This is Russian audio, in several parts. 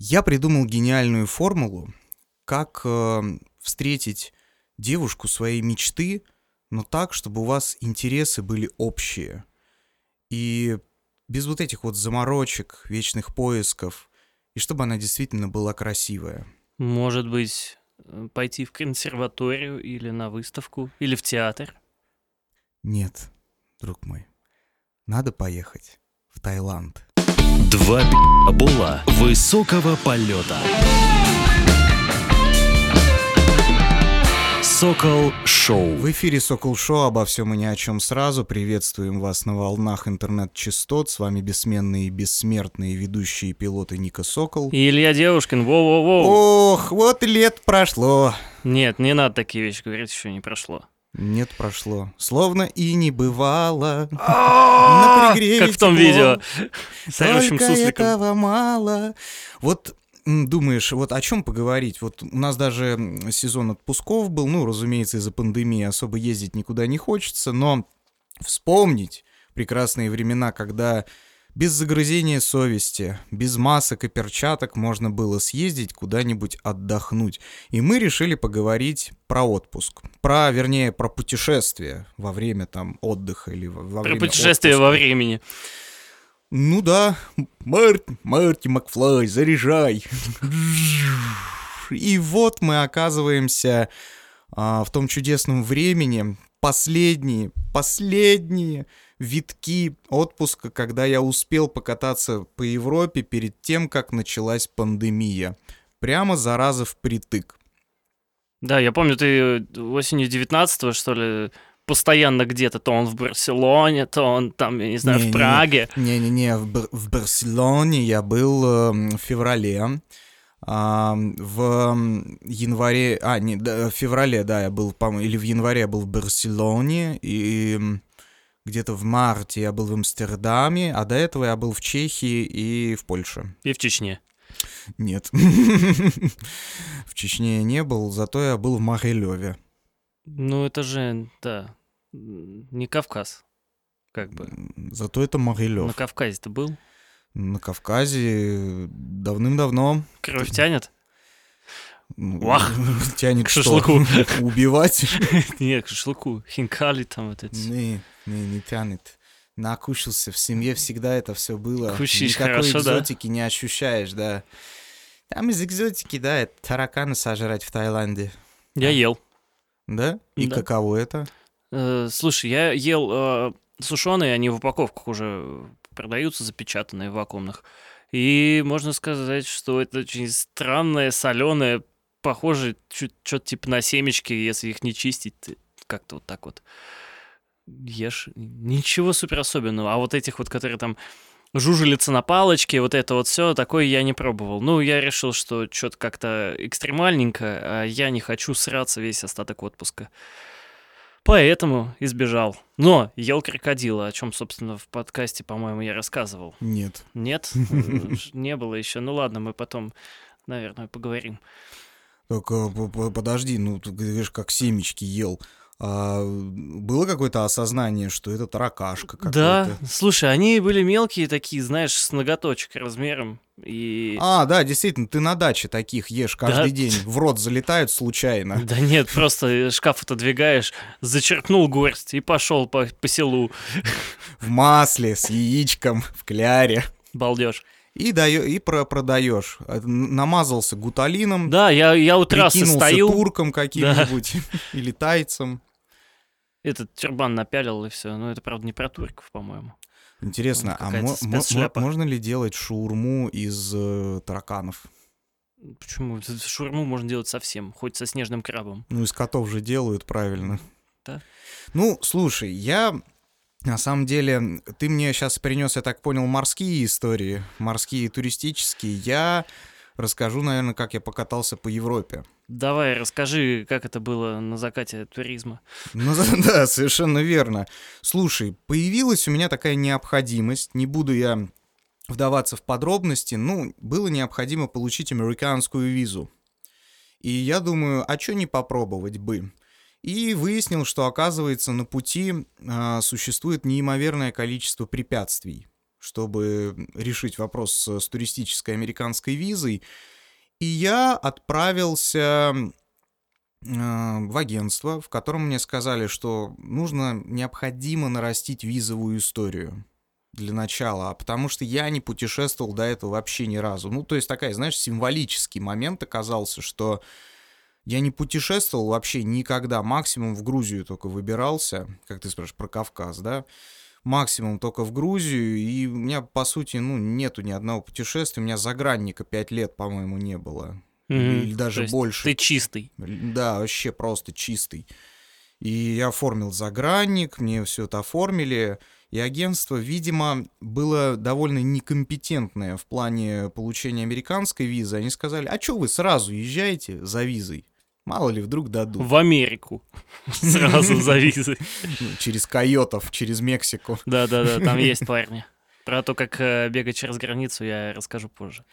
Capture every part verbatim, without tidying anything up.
Я придумал гениальную формулу, как э, встретить девушку своей мечты, но так, чтобы у вас интересы были общие. И без вот этих вот заморочек, вечных поисков, и чтобы она действительно была красивая. Может быть, пойти в консерваторию или на выставку, или в театр? Нет, друг мой, надо поехать в Таиланд. Два пи***була высокого полета. Сокол Шоу. В эфире Сокол Шоу, обо всем и ни о чем сразу. Приветствуем вас на волнах интернет-частот. С вами бессменные и бессмертные ведущие пилоты Ника Сокол. И Илья Девушкин, воу-воу-воу. Ох, вот и лет прошло. Нет, не надо такие вещи говорить, еще не прошло. Нет, прошло. Словно и не бывало. На пригреве Как в том тепло. видео с орущим Только сусликом. этого мало. Вот м, думаешь, вот о чем поговорить? Вот у нас даже м, сезон отпусков был, ну, разумеется, из-за пандемии особо ездить никуда не хочется, но вспомнить прекрасные времена, когда без загрызения совести, без масок и перчаток можно было съездить куда-нибудь отдохнуть. И мы решили поговорить про отпуск. Про, вернее, про путешествие во время там отдыха или во, во Про время путешествие отпуска. во времени. Ну да, Марти, Марти Макфлай, заряжай. И вот мы оказываемся а, в том чудесном времени, последние, последние витки отпуска, когда я успел покататься по Европе перед тем, как началась пандемия. Прямо зараза впритык. Да, я помню, ты осенью девятнадцатого, что ли, постоянно где-то, то он в Барселоне, то он там, я не знаю, в Не-не-не. Праге. Не-не-не, в, Бар- в Барселоне я был э, в феврале. А, в январе, а, не, да, в феврале, да, я был, по-моему, или в январе я был в Барселоне, и где-то в марте я был в Амстердаме, а до этого я был в Чехии и в Польше. И в Чечне. Нет, в Чечне я не был, зато я был в Могилеве. Ну, это же, да, не Кавказ, как бы. Зато это Могилев. На Кавказе ты был? На Кавказе давным-давно. Кровь тянет? Ну, Вах! Тянет К что? шашлыку. Убивать? Нет, к шашлыку. Хинкали там вот эти. Не, не, не тянет. Накушался. В семье всегда это все было. Кушаешь Никакой хорошо, да? экзотики не ощущаешь, да. Там из экзотики, да, это таракана сожрать в Таиланде. Я ел. Да? И Да. каково это? Э, слушай, я ел э, сушеные, они в упаковках уже продаются, запечатанные в вакуумных. И можно сказать, что это очень странное, соленое, похоже что-то типа на семечки, если их не чистить, ты как-то вот так вот ешь. Ничего супер особенного. А вот этих вот, которые там жужелица на палочке, вот это вот все, такое я не пробовал. Ну, я решил, что что-то как-то экстремальненько, а я не хочу сраться весь остаток отпуска. Поэтому избежал. Но ел крокодила, о чем, собственно, в подкасте, по-моему, я рассказывал. Нет. Нет? Не было еще. Ну ладно, мы потом, наверное, поговорим. Только п- п- подожди, ну ты говоришь, как семечки ел. А было какое-то осознание, что это таракашка какая-то? Да, слушай, они были мелкие такие, знаешь, с ноготочек размером. И... А, да, действительно, ты на даче таких ешь каждый Да. день. В рот залетают случайно. Да нет, просто шкаф отодвигаешь, зачерпнул горсть и пошел по, по селу. В масле, с яичком, в кляре. Балдеж. И, даё- и про- продаешь. Намазался гуталином, Да, я, я у трассы прикинулся стою, турком каким-нибудь или тайцем. этот тюрбан напялил и все. Ну, это, правда, не про турков, по-моему. Интересно, а Какая-то мо- мо- спецшляпа. можно ли делать шаурму из э, тараканов? Почему? Шаурму можно делать совсем, хоть со снежным крабом. Ну, из котов же делают, правильно. Да. Ну, слушай, я... На самом деле, ты мне сейчас принес, я так понял, морские истории, морские туристические. Я расскажу, наверное, как я покатался по Европе. Давай, расскажи, как это было на закате туризма. Ну да, совершенно верно. Слушай, появилась у меня такая необходимость, не буду я вдаваться в подробности, ну, было необходимо получить американскую визу. И я думаю, а что не попробовать бы? И выяснил, что, оказывается, на пути а, существует неимоверное количество препятствий. чтобы решить вопрос с, с туристической американской визой. И я отправился э, в агентство, в котором мне сказали, что нужно, необходимо нарастить визовую историю для начала, потому что я не путешествовал до этого вообще ни разу. Ну, то есть такая, знаешь, символический момент оказался, что я не путешествовал вообще никогда, максимум в Грузию только выбирался, как ты спрашиваешь, про Кавказ, да, максимум только в Грузию, и у меня, по сути, ну, нету ни одного путешествия, у меня загранника пять лет, по-моему, не было, Mm-hmm. или даже То есть больше. Ты чистый. Да, вообще просто чистый. И я оформил загранник, мне все это оформили, и агентство, видимо, было довольно некомпетентное в плане получения американской визы. Они сказали, а что вы сразу езжаете за визой? Мало ли, вдруг дадут. В Америку. Сразу за визой. Через койотов, через Мексику. Да-да-да, там есть парни. Про то, как э, бегать через границу, я расскажу позже.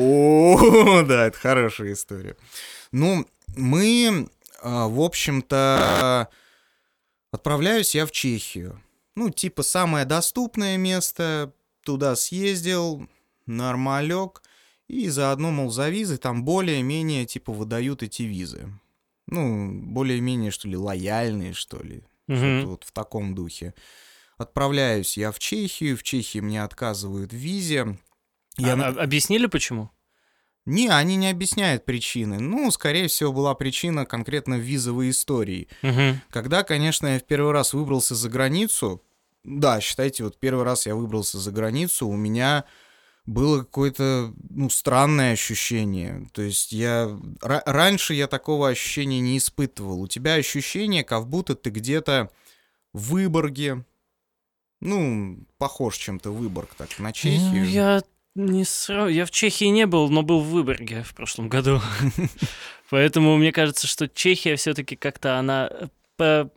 О, да, это хорошая история. Ну, мы, в общем-то, отправляюсь я в Чехию. Ну, типа, самое доступное место. Туда съездил, нормалек. И заодно, мол, за визы там более-менее, типа, выдают эти визы. Ну, более-менее, что ли, лояльные, что ли. Угу. Что-то вот в таком духе. Отправляюсь я в Чехию, в Чехии мне отказывают в визе. Я... А, объяснили, почему? Не, они не объясняют причины. Ну, скорее всего, была причина конкретно в визовой истории. Угу. Когда, конечно, я в первый раз выбрался за границу, да, считайте, вот первый раз я выбрался за границу, у меня было какое-то, ну, странное ощущение. То есть я... Р- раньше я такого ощущения не испытывал. У тебя ощущение, как будто ты где-то в Выборге. Ну, похож чем-то Выборг так на Чехию. Я не сразу... Я в Чехии не был, но был в Выборге в прошлом году. Поэтому мне кажется, что Чехия все-таки как-то она по...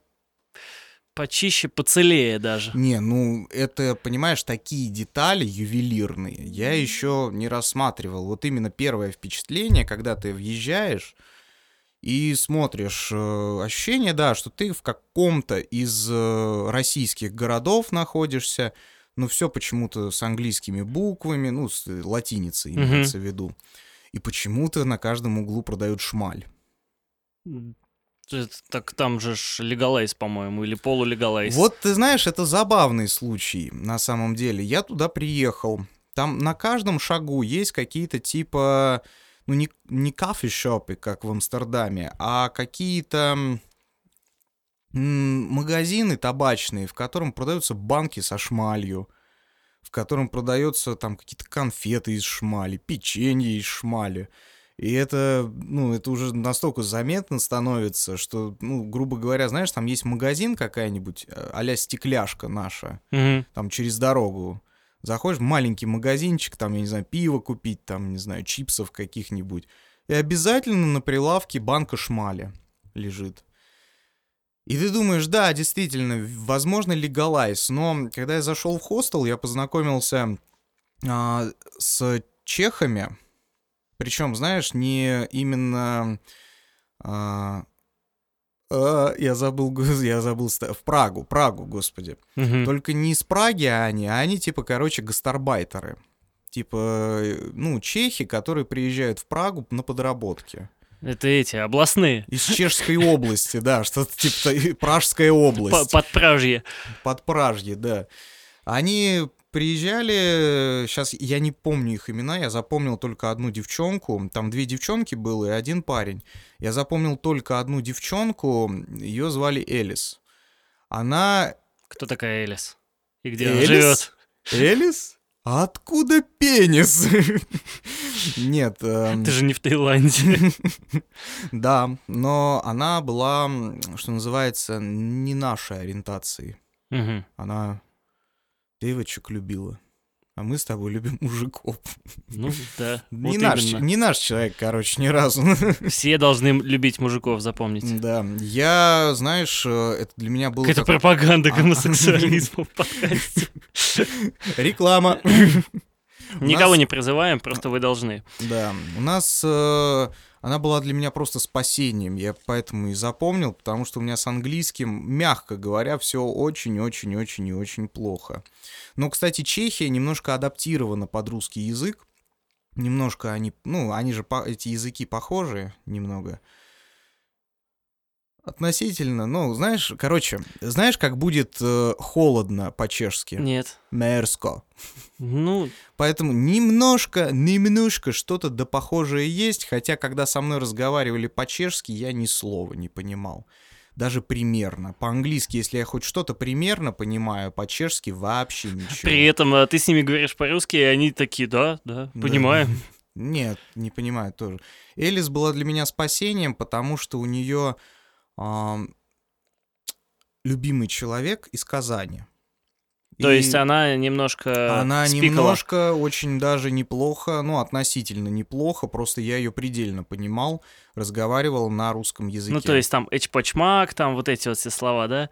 почище, поцелее даже. Не, ну, это, понимаешь, такие детали ювелирные я еще не рассматривал. Вот именно первое впечатление, когда ты въезжаешь и смотришь, э, ощущение, да, что ты в каком-то из э, российских городов находишься, но все почему-то с английскими буквами, ну, с латиницей имеется в виду. И почему-то на каждом углу продают шмаль. Так там же ж легалайз, по-моему, или полулегалайз. Вот, ты знаешь, это забавный случай, на самом деле. Я туда приехал, там на каждом шагу есть какие-то типа, ну, не, не кофе-шопы, как в Амстердаме, а какие-то м- магазины табачные, в котором продаются банки со шмалью, в котором продаются там какие-то конфеты из шмали, печенье из шмали. И это, ну, это уже настолько заметно становится, что, ну, грубо говоря, знаешь, там есть магазин какая-нибудь, а-ля стекляшка наша, Угу. там через дорогу. Заходишь в маленький магазинчик, там, я не знаю, пиво купить, там, не знаю, чипсов каких-нибудь. И обязательно на прилавке банка шмали лежит. И ты думаешь, да, действительно, возможно, легалайз. Но когда я зашел в хостел, я познакомился а, с чехами. Причем, знаешь, не именно... А, а, я забыл, я забыл, в Прагу, Прагу, господи. Угу. Только не из Праги они, а они типа, короче, гастарбайтеры. Типа, ну, чехи, которые приезжают в Прагу на подработки. Это эти, областные. Из Чешской области, да, что-то типа Пражская область. Подпражье. Подпражье, да. Они приезжали, сейчас я не помню их имена, я запомнил только одну девчонку, там две девчонки было и один парень. Я запомнил только одну девчонку, ее звали Элис. Она... Кто такая Элис? И где Элис? она живет? Элис? А откуда пенис? Нет. эм, Ты же не в Таиланде. Да, но она была, что называется, не нашей ориентации. Мгм. Она девочек любила, а мы с тобой любим мужиков. Ну да, вот Не наш, именно. не наш человек, короче, ни разу. Все должны любить мужиков, запомните. Да, я, знаешь, э, это для меня было... Какая-то пропаганда гомосексуализма в подкасте. Реклама. Никого нас- не призываем, просто вы должны. Да, у нас э, она была для меня просто спасением, я поэтому и запомнил, потому что у меня с английским, мягко говоря, все очень-очень-очень и очень плохо. Но, кстати, Чехия немножко адаптирована под русский язык, немножко они, ну, они же, по- эти языки похожи немного. Относительно, ну, знаешь, короче, знаешь, как будет э, холодно по-чешски? Нет. Мерзко. Ну, Поэтому немножко, немножко что-то да похожее есть, хотя когда со мной разговаривали по-чешски, я ни слова не понимал. Даже примерно. По-английски, если я хоть что-то примерно понимаю, по-чешски вообще ничего. при этом а, ты с ними говоришь по-русски, и они такие, да, да, Да. понимаем. Нет, не понимаю тоже. Элис была для меня спасением, потому что у нее ам, любимый человек из Казани. То И есть она немножко она спикала. немножко, очень даже неплохо, ну, относительно неплохо, просто я ее предельно понимал, разговаривал на русском языке. Ну, то есть там эчпачмак, там вот эти вот все слова, да?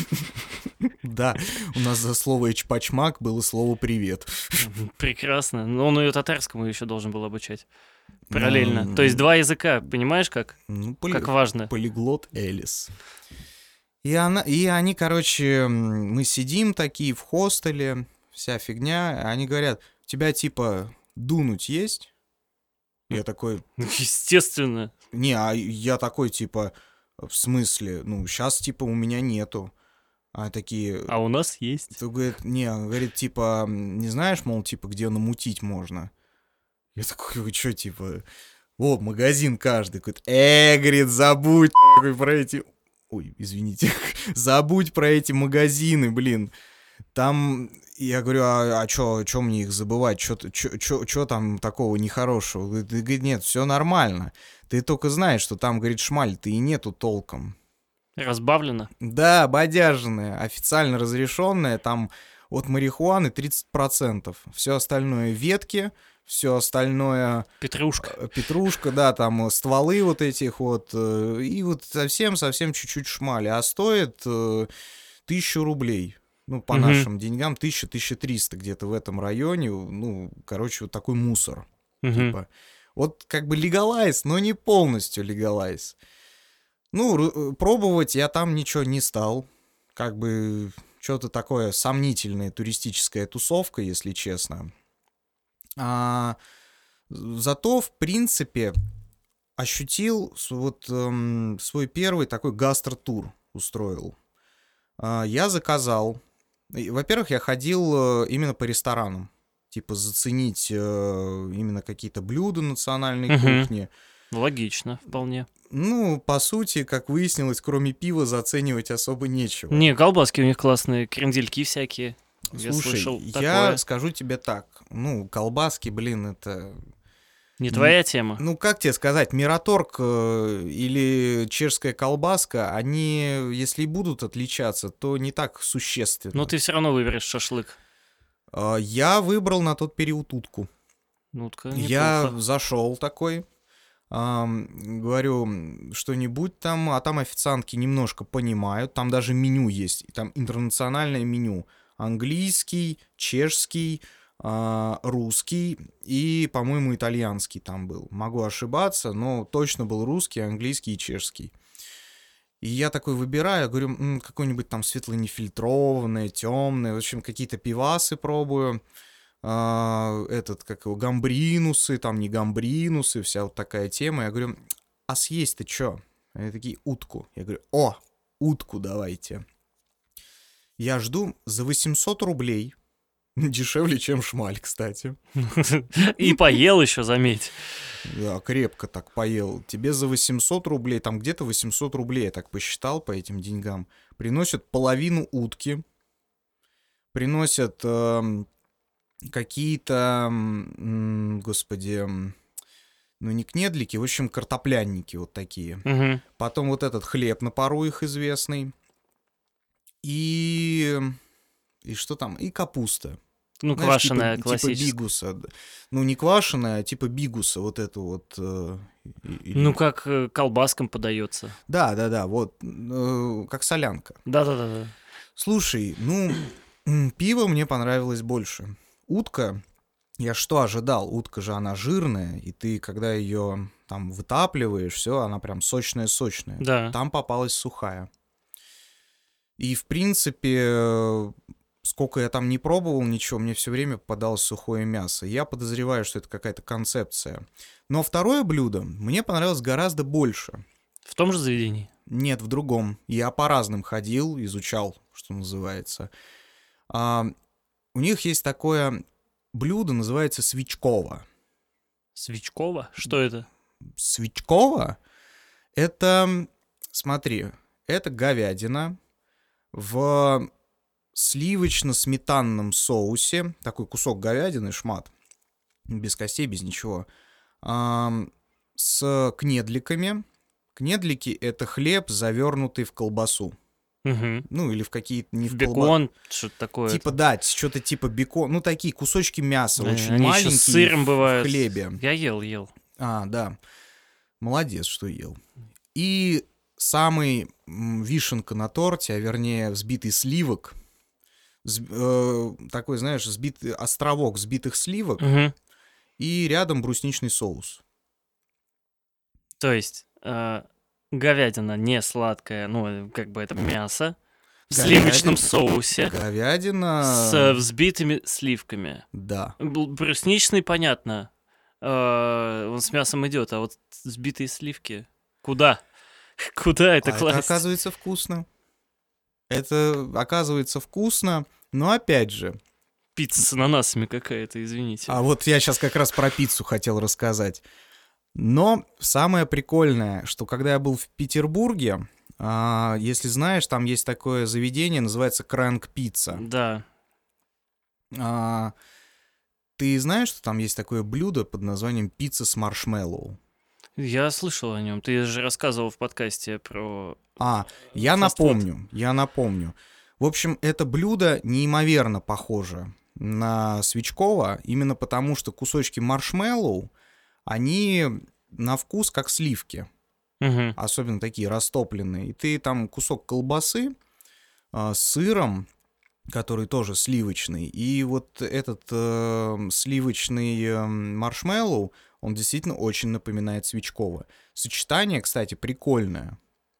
Да, у нас за слово «эчпачмак» было слово «привет». Прекрасно. Но он ее татарскому еще должен был обучать. Параллельно. Ну, То есть два языка, понимаешь, как? Ну, поли- Как важно. полиглот Элис. И, она, и они, короче, м, мы сидим такие в хостеле, вся фигня, а они говорят, тебя типа дунуть есть? Я такой, Естественно. не, а я такой типа, в смысле, ну, сейчас типа у меня нету. А такие, А у нас есть. то говорит, не, он говорит, типа, м, не знаешь, мол, типа, где намутить можно? Я такой, вы что, типа, о, магазин каждый. Говорит, э, говорит, забудь нахуй про эти... Ой, извините. Забудь про эти магазины, блин. Там, я говорю, а, а чё, чё мне их забывать? Чё, чё, чё, чё там такого нехорошего? Говорит, говорит, нет, все нормально. Ты только знаешь, что там, говорит, шмаль-то и нету толком. Разбавлено. Да, бодяженная, официально разрешенная, там от марихуаны тридцать процентов. Все остальное ветки, все остальное Петрушка. э, петрушка, да, там э, стволы вот этих вот, э, и вот совсем-совсем чуть-чуть шмали. А стоит э, тысячу рублей. Ну, по Мгм. нашим деньгам, тысяча - тысяча триста где-то в этом районе. Ну, короче, вот такой мусор. Мгм. Типа. Вот как бы легалайз, но не полностью легалайз. Ну, ру- пробовать я там ничего не стал. Как бы что-то такое сомнительная туристическая тусовка, если честно. А, зато, в принципе, ощутил с- вот эм, свой первый такой гастротур устроил. А, я заказал. И, Во-первых, я ходил э, именно по ресторанам. Типа заценить э, именно какие-то блюда национальной Мгм. кухни. Логично, вполне. Ну, по сути, как выяснилось, кроме пива заценивать особо нечего. Не, колбаски у них классные, крендельки всякие. Я Слушай, слышал я такое. скажу тебе так. Ну, колбаски, блин, это... Не твоя тема. Ну, как тебе сказать, Мираторг э, или чешская колбаска, они, если и будут отличаться, то не так существенно. Но ты все равно выберешь шашлык. А, я выбрал на тот период утку. Ну-ка, Я неплохо. зашел такой, ам, говорю, м, что-нибудь там, а там официантки немножко понимают, там даже меню есть, и там интернациональное меню. Английский, чешский, а, русский и, по-моему, итальянский там был. Могу ошибаться, но точно был русский, английский и чешский. И я такой выбираю, говорю, «М, какое-нибудь там светло-нефильтрованное, темное, в общем, какие-то пивасы пробую. А, этот, как его, гамбринусы, там не гамбринусы, вся вот такая тема. Я говорю, а съесть-то чё? Они такие, утку. Я говорю, о, утку давайте. Я жду за восемьсот рублей. Дешевле, чем шмаль, кстати. И поел еще, заметь. Да, крепко так поел. Тебе за восемьсот рублей, там где-то восемьсот рублей, я так посчитал по этим деньгам, приносят половину утки, приносят эм, какие-то, м, господи, м, ну не кнедлики, в общем, картоплянники вот такие. Мгм. Потом вот этот хлеб на пару их известный. И... И что там? И капуста. Ну, Знаешь, квашеная, типа, классическая. Типа бигуса. д- Ну, не квашеная, а типа бигуса, вот эту вот. э, и- или- Ну, как э, колбаскам подается. Да, да, да, вот, э, как солянка. Да-да-да. Слушай, ну, м, пиво мне понравилось больше. Утка, Я что ожидал? Утка же, она жирная, и ты, когда ее там вытапливаешь, все, она прям сочная-сочная. Да. Там попалась сухая. И, в принципе, сколько я там не пробовал ничего, мне все время попадалось сухое мясо. Я подозреваю, что это какая-то концепция. Но второе блюдо мне понравилось гораздо больше. В том же заведении? Нет, в другом. Я по разным ходил, изучал, что называется. А, у них есть такое блюдо, называется свечково. Свечково? Что это? Свечково — это, смотри, это говядина в сливочно-сметанном соусе, такой кусок говядины, шмат, без костей, без ничего, с кнедликами. Кнедлики — это хлеб, завернутый в колбасу. Угу. Ну, или в какие-то... Не в Бекон, колба... что-то такое. Типа, да, что-то типа бекон. Ну, такие кусочки мяса, да, очень они маленькие, еще с сыром в, бывают. в хлебе. Я ел, ел. А, да. Молодец, что ел. И самый м, вишенка на торте, а вернее взбитый сливок, взб, э, такой, знаешь, взбитый островок взбитых сливок, угу. и рядом брусничный соус. То есть э, говядина не сладкая, ну, как бы это мясо, в Говядина, сливочном соусе. Говядина... С взбитыми сливками. Да. Брусничный, понятно. Э, он с мясом идет, а вот взбитые сливки... Куда? Куда это а класть? Это оказывается вкусно. Это оказывается вкусно, но опять же... Пицца с ананасами какая-то, извините. А вот я сейчас как раз про пиццу хотел рассказать. Но самое прикольное, что когда я был в Петербурге, а, если знаешь, там есть такое заведение, называется Крэнк Пицца. Да. А, ты знаешь, что там есть такое блюдо под названием пицца с маршмеллоу? Я слышал о нем. Ты же рассказывал в подкасте про... А, я напомню, я напомню. В общем, это блюдо неимоверно похоже на свечково, именно потому что кусочки маршмеллоу, они на вкус как сливки, угу. особенно такие растопленные. И ты там кусок колбасы э, с сыром, который тоже сливочный, и вот этот э, сливочный э, маршмеллоу, он действительно очень напоминает свечково. Сочетание, кстати, прикольное.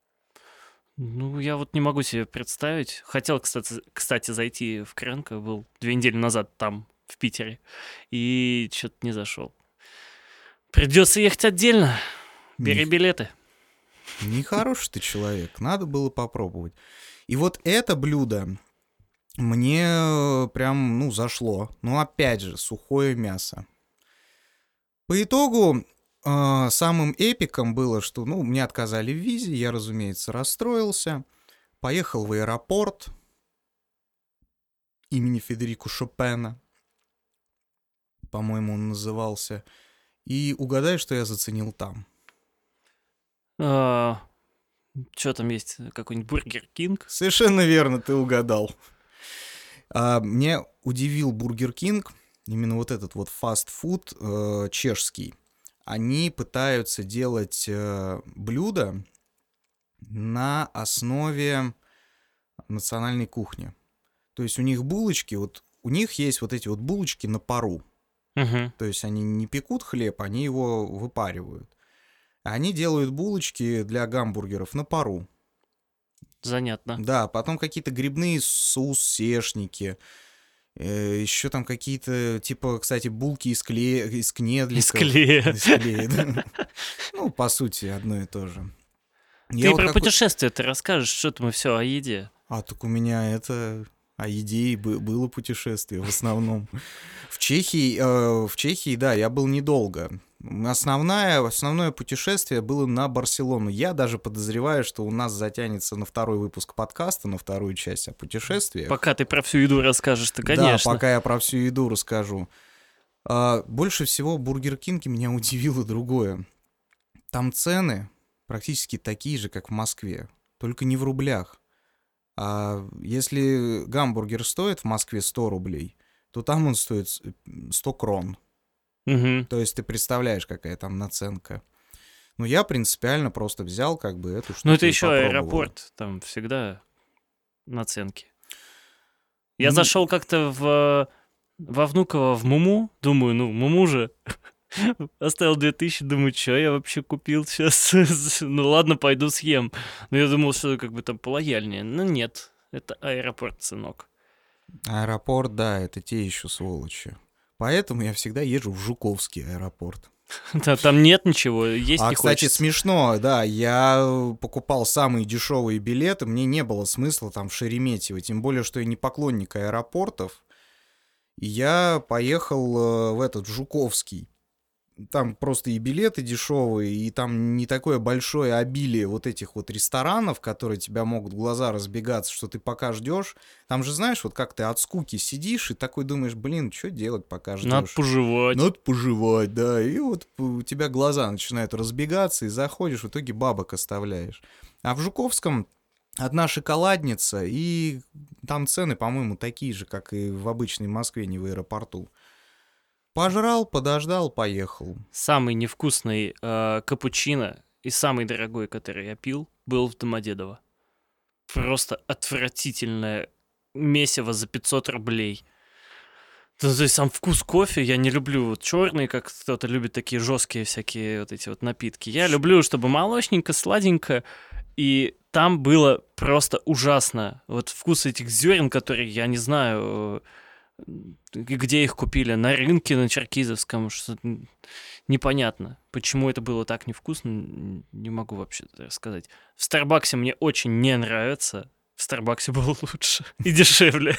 Ну, я вот не могу себе представить. Хотел, кстати, кстати зайти в Крэнка, был две недели назад там, в Питере, и что-то не зашел. Придется ехать отдельно. Бери Не... билеты. Нехороший ты человек, надо было попробовать. И вот это блюдо мне прям, ну, зашло. Но опять же, сухое мясо. По итогу, э, самым эпиком было, что, ну, мне отказали в визе, я, разумеется, расстроился. Поехал в аэропорт имени Федерико Шопена, по-моему, он назывался. И угадай, что я заценил там. А, что там есть? Какой-нибудь Бургер Кинг? Совершенно верно, ты угадал. А, меня удивил Бургер Кинг, именно вот этот вот фастфуд э, чешский. Они пытаются делать э, блюда на основе национальной кухни. То есть у них булочки, вот у них есть вот эти вот булочки на пару. Угу. То есть они не пекут хлеб, они его выпаривают. Они делают булочки для гамбургеров на пару. Занятно. Да, потом какие-то грибные соус-сешники. Э, еще там какие-то, типа, кстати, булки из, клея, из кнедликов. Из клея. Из клея, да. Ну, по сути, одно и то же. Ты про путешествия ты расскажешь, что-то мы все о еде. А, так у меня это... О еде и было путешествие в основном. В Чехии, э, в Чехии, да, я был недолго. Основное, основное путешествие было на Барселону. Я даже подозреваю, что у нас затянется на второй выпуск подкаста, на вторую часть о путешествиях. Пока ты про всю еду расскажешь, ты, конечно. Да, пока я про всю еду расскажу. А, больше всего в Бургер Кинге меня удивило другое. Там цены практически такие же, как в Москве, только не в рублях. А если гамбургер стоит в Москве сто рублей, то там он стоит сто крон. Угу. То есть ты представляешь, какая там наценка. Ну, я принципиально просто взял как бы эту штуку. Ну, это и еще попробовал. аэропорт, там всегда наценки. Я Ну, зашел как-то в во Внуково в Муму, думаю, ну, Муму же, оставил две тысячи, думаю, что я вообще купил сейчас? Ну ладно, пойду съем. Но я думал, что как бы там полояльнее. Но нет, это аэропорт, сынок. Аэропорт, да, это те еще сволочи. Поэтому я всегда езжу в Жуковский аэропорт. Да, там нет ничего, есть А, не кстати, хочется. смешно, да, я покупал самые дешевые билеты, мне не было смысла там в Шереметьево, тем более, что я не поклонник аэропортов. И я поехал э, в этот, в Жуковский. Там просто и билеты дешевые, и там не такое большое обилие вот этих вот ресторанов, которые тебя могут глаза разбегаться, что ты пока ждешь. Там же, знаешь, вот как ты от скуки сидишь и такой думаешь, блин, что делать, пока ждешь? Надо пожевать. Надо пожевать, да. И вот у тебя глаза начинают разбегаться, и заходишь, в итоге бабок оставляешь. А в Жуковском одна шоколадница, и там цены, по-моему, такие же, как и в обычной Москве, не в аэропорту. Пожрал, подождал, поехал. Самый невкусный э, капучино и самый дорогой, который я пил, был в Домодедово. Просто отвратительное месиво за пятьсот рублей. То, то есть сам вкус кофе, я не люблю вот черный, как кто-то любит такие жесткие всякие вот эти вот напитки. Я люблю, чтобы молочненько, сладенько, и там было просто ужасно. Вот вкус этих зерен, которые, я не знаю, где их купили, на рынке на Черкизовском, что непонятно. Почему это было так невкусно, не могу вообще рассказать. В Старбаксе мне очень не нравится. В Старбаксе было лучше и дешевле.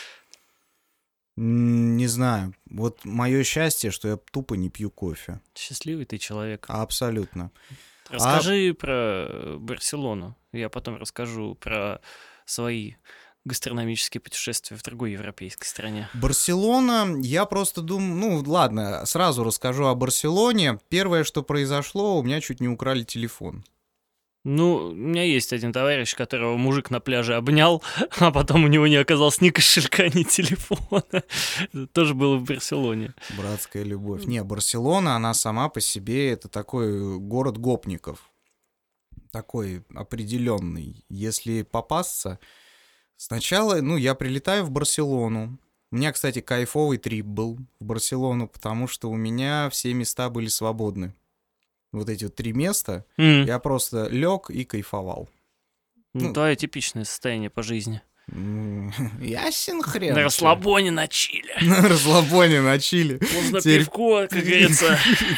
Не знаю. Вот мое счастье, что я тупо не пью кофе. Счастливый ты человек. Абсолютно. Расскажи а... про Барселону. Я потом расскажу про свои гастрономические путешествия в другой европейской стране. Барселона, я просто думаю, ну ладно, сразу расскажу о Барселоне. Первое, что произошло, у меня чуть не украли телефон. Ну, у меня есть один товарищ, которого мужик на пляже обнял, а потом у него не оказалось ни кошелька, ни телефона. Это тоже было в Барселоне. Братская любовь. Не, Барселона, она сама по себе, это такой город гопников. Такой определенный. Если попасться... Сначала, ну, я прилетаю в Барселону. У меня, кстати, кайфовый трип был в Барселону, потому что у меня все места были свободны. Вот эти вот три места, mm. я просто лег и кайфовал. Ну, ну, твое типичное состояние по жизни. Ясен хрен. На расслабоне на чиле. На расслабоне на чиле. Можно пивко, как говорится.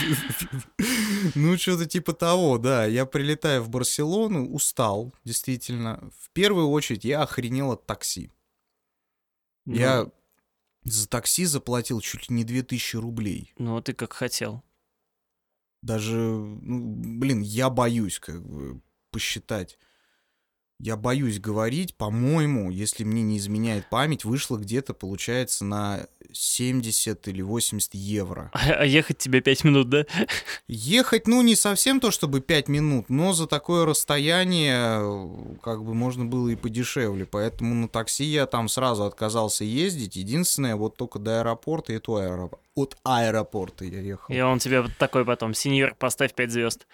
Ну, что-то типа того, да. Я прилетаю в Барселону, устал, действительно. В первую очередь я охренел от такси. Ну, я за такси заплатил чуть ли не две тысячи рублей. Ну, ты как хотел. Даже, ну, блин, я боюсь как бы посчитать. Я боюсь говорить, по-моему, если мне не изменяет память, вышло где-то, получается, на семьдесят или восемьдесят евро. А, а ехать тебе пять минут, да? Ехать, ну, не совсем то, чтобы пять минут, но за такое расстояние как бы можно было и подешевле. Поэтому на такси я там сразу отказался ездить. Единственное, вот только до аэропорта и то аэропорт. От аэропорта я ехал. И он тебе вот такой потом: сеньор, поставь пять звезд.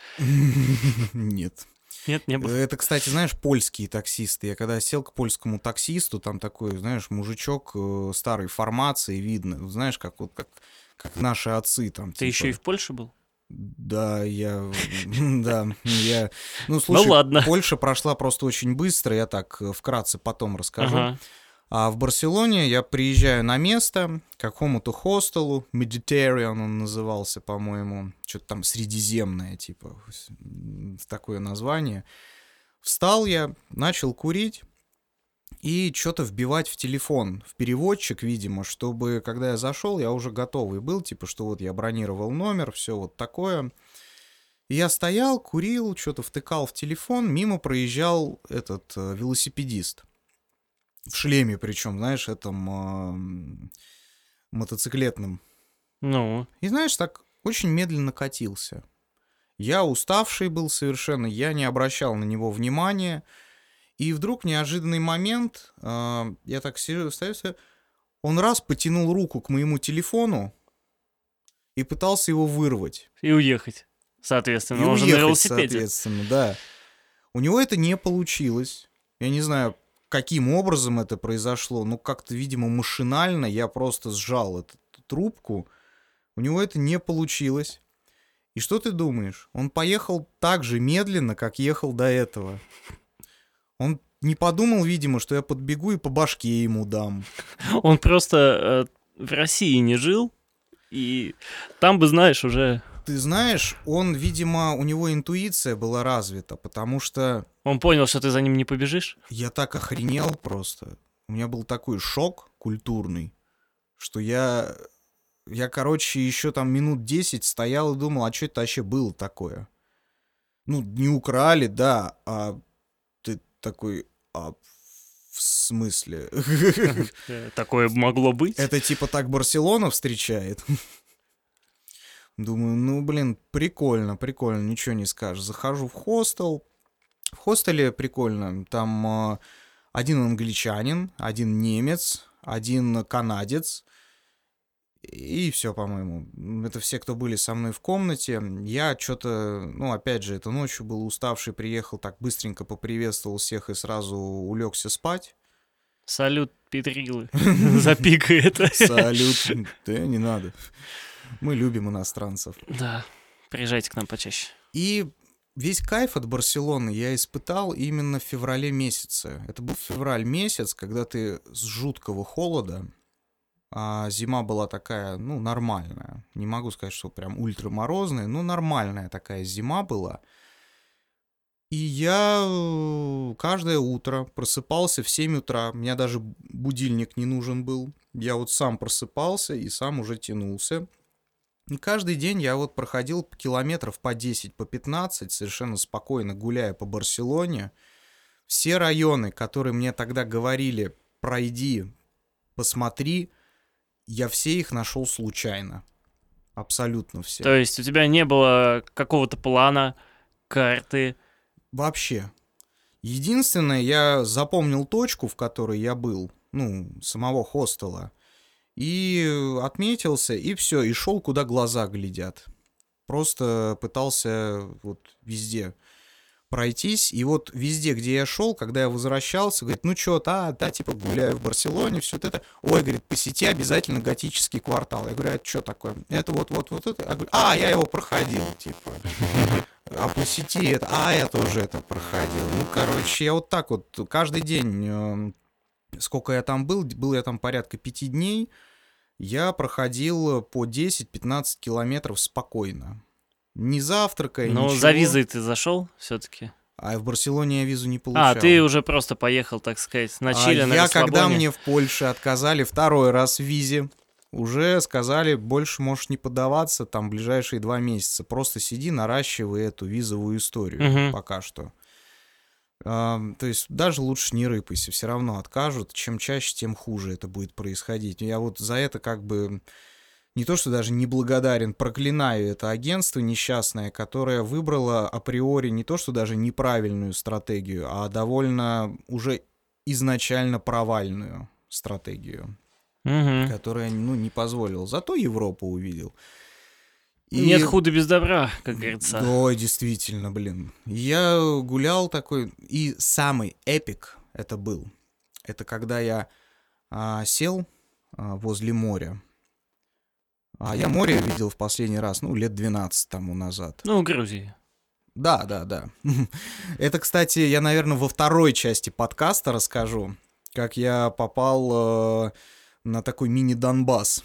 Нет. Нет, не было. Это, кстати, знаешь, польские таксисты. Я когда сел к польскому таксисту, там такой, знаешь, мужичок старой формации, видно. Знаешь, как вот как, как наши отцы там. Ты типа... еще и в Польше был? Да, я... Да, я... Ну, слушай, ну, ладно. Польша прошла просто очень быстро, я так вкратце потом расскажу. Ага. А в Барселоне я приезжаю на место к какому-то хостелу, Mediterranean он назывался, по-моему, что-то там средиземное, типа, такое название. Встал я, начал курить и что-то вбивать в телефон, в переводчик, видимо, чтобы, когда я зашел, я уже готовый был, типа, что вот я бронировал номер, все вот такое. И я стоял, курил, что-то втыкал в телефон, мимо проезжал этот э, велосипедист. В шлеме, причем, знаешь, этом э, мотоциклетном. Ну. И, знаешь, так очень медленно катился. Я уставший был совершенно, я не обращал на него внимания. И вдруг неожиданный момент, э, я так сижу, стою, стою, он раз потянул руку к моему телефону и пытался его вырвать. И уехать, соответственно. И он уехать, же на велосипеде. Соответственно, да. У него это не получилось. Я не знаю, каким образом это произошло, ну, как-то, видимо, машинально я просто сжал эту трубку, у него это не получилось. И что ты думаешь? Он поехал так же медленно, как ехал до этого. Он не подумал, видимо, что я подбегу и по башке ему дам. Он просто э, в России не жил, и там бы, знаешь, уже... Ты знаешь, он, видимо, у него интуиция была развита, потому что... Он понял, что ты за ним не побежишь? Я так охренел просто. У меня был такой шок культурный, что я... Я, короче, еще там минут десять стоял и думал, а что это вообще было такое? Ну, не украли, да, а ты такой, а в смысле? Такое могло быть? Это типа так Барселона встречает? Думаю, ну, блин, прикольно, прикольно, ничего не скажешь. Захожу в хостел. В хостеле прикольно. Там э, один англичанин, один немец, один канадец. И все, по-моему. Это все, кто были со мной в комнате. Я что-то, ну, опять же, это ночью был уставший, приехал, так быстренько поприветствовал всех и сразу улегся спать. Салют, Петрилы. Запикает. Салют. Да, не надо. Мы любим иностранцев. Да, приезжайте к нам почаще. И весь кайф от Барселоны я испытал именно в феврале месяце. Это был февраль месяц, когда ты с жуткого холода, а зима была такая, ну, нормальная. Не могу сказать, что прям ультраморозная, но нормальная такая зима была. И я каждое утро просыпался в семь утра. У меня даже будильник не нужен был. Я вот сам просыпался и сам уже тянулся. И каждый день я вот проходил километров по десять, по пятнадцать, совершенно спокойно гуляя по Барселоне. Все районы, которые мне тогда говорили, пройди, посмотри, я все их нашел случайно. Абсолютно все. То есть у тебя не было какого-то плана, карты? Вообще. Единственное, я запомнил точку, в которой я был, ну, самого хостела, и отметился, и все, и шел, куда глаза глядят. Просто пытался вот везде пройтись, и вот везде, где я шел, когда я возвращался, говорит, ну что, да, да, типа гуляю в Барселоне, все это. Ой, говорит, посети обязательно готический квартал. Я говорю, а это что такое? Это вот-вот-вот это. Я говорю, а, я его проходил, типа. А посети это, а, я тоже это проходил. Ну, короче, я вот так вот каждый день, сколько я там был, был я там порядка пяти дней, я проходил по десять-пятнадцать километров спокойно. Не завтракая, Ну, ничего. за визой ты зашел все-таки? А в Барселоне я визу не получал. А, ты уже просто поехал, так сказать, на чиле, а на я, расслабоне. когда мне в Польше отказали второй раз в визе, уже сказали, больше можешь не подаваться там ближайшие два месяца. Просто сиди, наращивай эту визовую историю Мгм. пока что. А, то есть даже лучше не рыпайся, все равно откажут. Чем чаще, тем хуже это будет происходить. Я вот за это как бы не то, что даже неблагодарен, проклинаю это агентство несчастное, которое выбрало априори не то, что даже неправильную стратегию, а довольно уже изначально провальную стратегию, Мгм. которая, ну, не позволила. Зато Европу увидел. И... Нет худа без добра, как говорится. Ой, действительно, блин. Я гулял такой, и самый эпик это был. Это когда я а, сел а, возле моря. А я море видел в последний раз, ну, лет двенадцать тому назад. Ну, в Грузии. Да, да, да. Это, кстати, я, наверное, во второй части подкаста расскажу, как я попал э, на такой мини-Донбасс.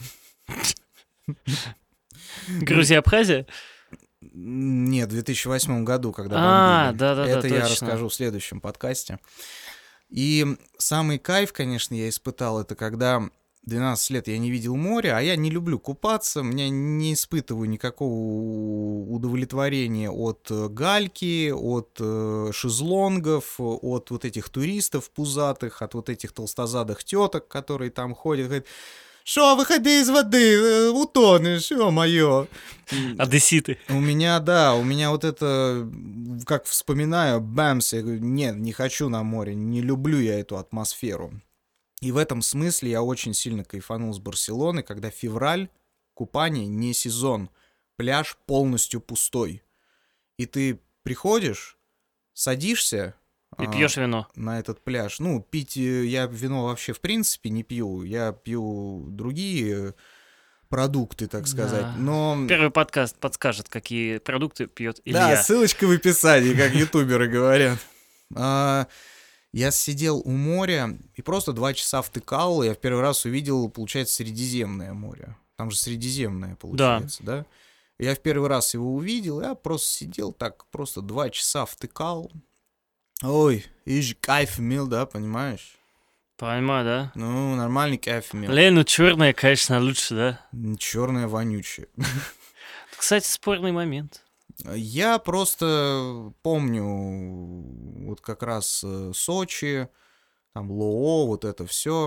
Грузия, Абхазия? Нет, в две тысячи восьмом году, когда А, бомбили. да-да-да, Это я точно. расскажу в следующем подкасте. И самый кайф, конечно, я испытал, это когда двенадцать лет я не видел моря, а я не люблю купаться, я не испытываю никакого удовлетворения от гальки, от э, шезлонгов, от вот этих туристов пузатых, от вот этих толстозадых теток, которые там ходят, говорят, шо, выходи из воды, утонешь, ё-моё. Одесситы. У меня, да, у меня вот это, как вспоминаю, бэмс, я говорю, нет, не хочу на море, не люблю я эту атмосферу. И в этом смысле я очень сильно кайфанул с Барселоны, когда февраль, купание не сезон, пляж полностью пустой. И ты приходишь, садишься И а, пьешь вино. на этот пляж. Ну, пить э, я вино вообще в принципе не пью. Я пью другие продукты, так сказать. Да. Но... Первый подкаст подскажет, какие продукты пьет Да, Илья. ссылочка в описании, как ютуберы говорят. А, Я сидел у моря и просто два часа втыкал. Я в первый раз увидел, получается, Средиземное море. Там же Средиземное, получается, да? Я в первый раз его увидел, я просто сидел так, просто два часа втыкал. Ой, и же кайф имел, да, понимаешь? Понимаю, да? Ну, нормальный кайф имел. Блин, ну черная, конечно, лучше, да? Черное, вонючее. Кстати, спорный момент. Я просто помню вот как раз э, Сочи, там Лоо, вот это все.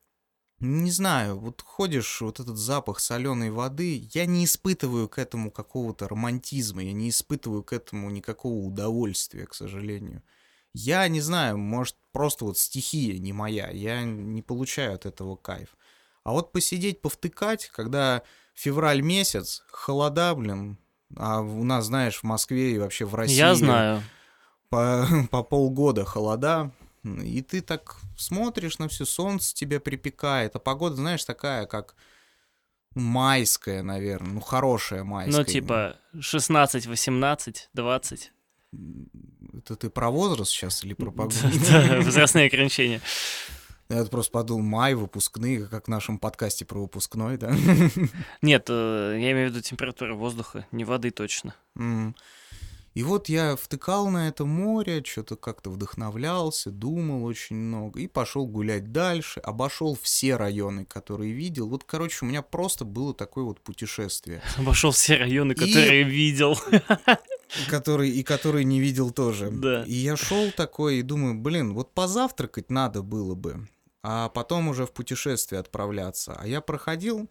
Не знаю, вот ходишь, вот этот запах соленой воды, я не испытываю к этому какого-то романтизма, я не испытываю к этому никакого удовольствия, к сожалению. Я не знаю, может, просто вот стихия не моя, я не получаю от этого кайф. А вот посидеть, повтыкать, когда февраль месяц, холода, блин, а у нас, знаешь, в Москве и вообще в России... Я знаю. По, по полгода холода, и ты так смотришь на все, солнце тебя припекает, а погода, знаешь, такая, как майская, наверное, ну, хорошая майская. Ну, типа шестнадцать, восемнадцать, двадцать. Это ты про возраст сейчас или про погоду? Да, возрастные ограничения. Я просто подумал, май, выпускные, как в нашем подкасте про выпускной, да? Нет, э, я имею в виду температуру воздуха, не воды точно. М. И вот я втыкал на это море, что-то как-то вдохновлялся, думал очень много, и пошел гулять дальше, обошел все районы, которые видел. Вот, короче, у меня просто было такое вот путешествие. Обошел все районы, которые видел. Который, и который не видел тоже. Да. И я шел такой и думаю, блин, вот позавтракать надо было бы, а потом уже в путешествие отправляться. А я проходил,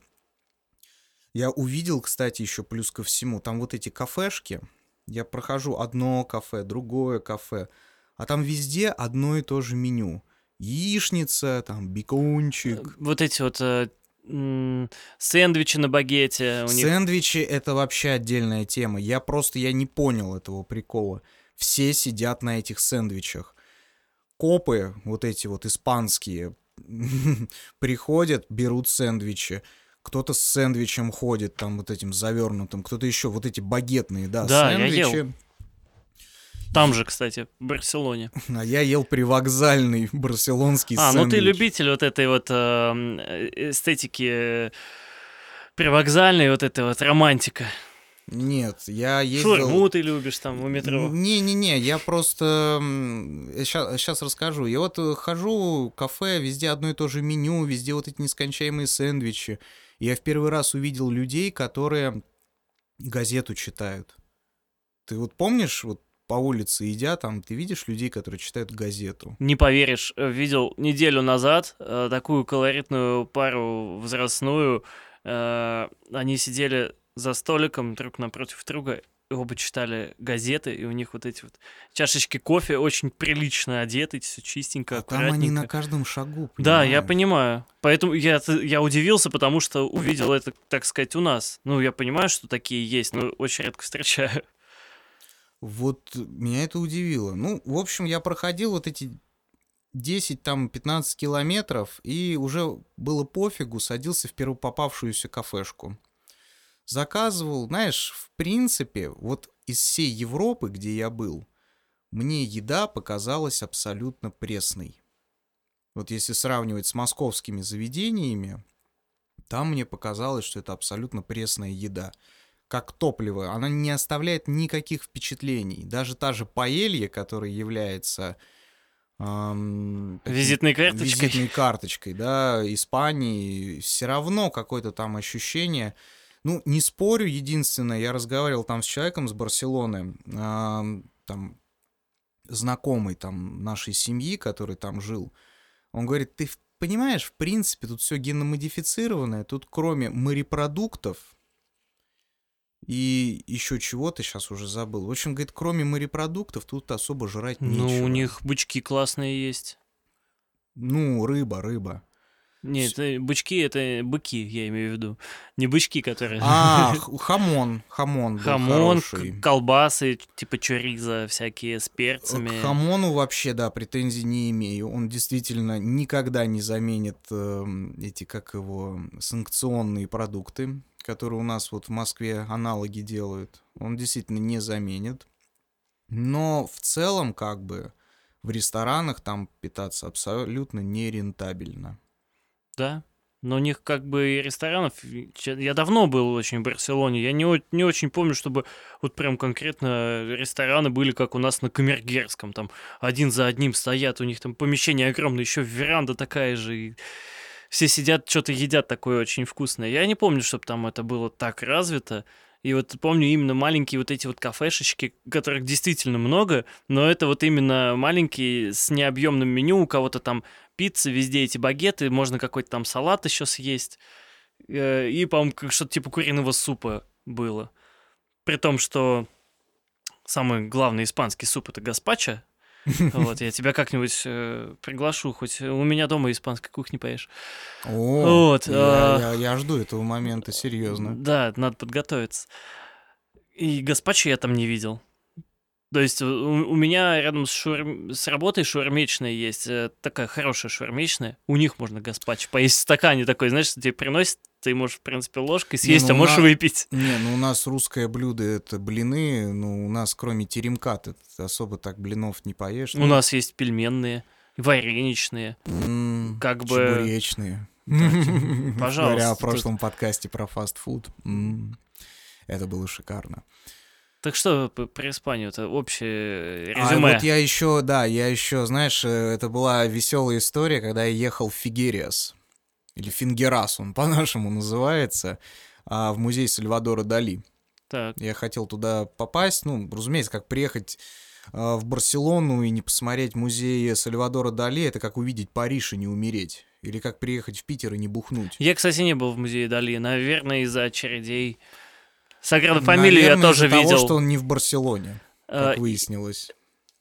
я увидел, кстати, еще плюс ко всему, там вот эти кафешки, я прохожу одно кафе, другое кафе, а там везде одно и то же меню. Яичница, там бекончик. Вот эти вот э, м, сэндвичи на багете. У них... Сэндвичи — это вообще отдельная тема. Я просто, я не понял этого прикола. Все сидят на этих сэндвичах. Копы, вот эти вот испанские, приходят, берут сэндвичи. Кто-то с сэндвичем ходит, там вот этим завернутым, кто-то еще, вот эти багетные, да, Да, я сэндвичи. ел. Там же, кстати, в Барселоне. А я ел привокзальный барселонский А, сэндвич. ну ты любитель вот этой вот э, эстетики э, привокзальной, вот этой вот романтика. Нет, я ездил... Шаурму ты любишь там у метро. Не-не-не, я просто... Сейчас, сейчас расскажу. Я вот хожу в кафе, везде одно и то же меню, везде вот эти нескончаемые сэндвичи. И я в первый раз увидел людей, которые газету читают. Ты вот помнишь, вот по улице идя, там, ты видишь людей, которые читают газету? Не поверишь, видел неделю назад э, такую колоритную пару возрастную. Э, они сидели за столиком друг напротив друга, и оба читали газеты, и у них вот эти вот чашечки кофе, очень прилично одеты, все чистенько, А там аккуратненько. они на каждом шагу, понимаешь? Да, я понимаю. Поэтому я, я удивился, потому что увидел это, так сказать, у нас. Ну, я понимаю, что такие есть, но очень редко встречаю. Вот меня это удивило. Ну, в общем, я проходил вот эти десять, там, пятнадцать километров, и уже было пофигу, садился в первую попавшуюся кафешку. Заказывал, знаешь, в принципе, вот из всей Европы, где я был, мне еда показалась абсолютно пресной. Вот если сравнивать с московскими заведениями, там мне показалось, что это абсолютно пресная еда. Как топливо, она не оставляет никаких впечатлений. Даже та же паэлья, которая является... Эм, таким, Визитной карточкой. Визитной карточкой, да, Испании, все равно какое-то там ощущение... Ну, не спорю, единственное, я разговаривал там с человеком с Барселоны, э, там, знакомый там нашей семьи, который там жил. Он говорит, ты понимаешь, в принципе, тут все генномодифицированное, тут кроме морепродуктов и еще чего-то, сейчас уже забыл. В общем, говорит, кроме морепродуктов тут особо жрать нечего. Ну, у них бычки классные есть. Ну, рыба, рыба. Нет, это бычки — это быки, я имею в виду. Не бычки, которые... А, х- хамон, хамон был Хамон, хороший. к- колбасы, типа чориза всякие с К перцами. хамону вообще, да, претензий не имею. Он действительно никогда не заменит э, эти, как его, санкционные продукты, которые у нас вот в Москве аналоги делают. Он действительно не заменит. Но в целом, как бы, в ресторанах там питаться абсолютно нерентабельно. Да. Но у них как бы и ресторанов... и че- Я давно был очень в Барселоне. Я не, о- не очень помню, чтобы вот прям конкретно рестораны были, как у нас на Камергерском. Там один за одним стоят, у них там помещение огромное, еще веранда такая же. И все сидят, что-то едят такое очень вкусное. Я не помню, чтобы там это было так развито. И вот помню именно маленькие вот эти вот кафешечки, которых действительно много, но это вот именно маленькие с необъемным меню, у кого-то там пицца, везде эти багеты, можно какой-то там салат еще съесть. Э, И, по-моему, как что-то типа куриного супа было. При том, что самый главный испанский суп — это гаспачо. Вот, я тебя как-нибудь э, приглашу, хоть у меня дома испанской кухни поешь. О, Вот, я, а, я- я жду этого момента, серьезно. Да, надо подготовиться. И гаспачо я там не видел. То есть у, у меня рядом с, шаурм- с работой шаурмечная есть, э, такая хорошая шаурмечная. У них можно гаспачо поесть в стакане такой, знаешь, что тебе приносят, ты можешь, в принципе, ложкой съесть, ну а у можешь на- выпить. Не, ну у нас русское блюдо — это блины, ну у нас кроме теремка ты особо так блинов не поешь. У нас есть пельменные, вареничные. М, как бы- чебуречные. Да, Говоря пожалуйста, о тут- прошлом подкасте про фастфуд. м, Это было шикарно. Так что п- про Испанию, это общее А резюме. вот я еще, да, я еще, знаешь, э, это была веселая история, когда я ехал в Фигериас, или Фингерас он по-нашему называется, а, в музей Сальвадора Дали. Так, Я хотел туда попасть, ну, разумеется, как приехать а, в Барселону и не посмотреть музей Сальвадора Дали, это как увидеть Париж и не умереть. Или как приехать в Питер и не бухнуть. я, кстати, не был в музее Дали, наверное, из-за очередей. Саграду Фамилию я Наверное, тоже из-за видел. того, что он не в Барселоне, Э, как выяснилось.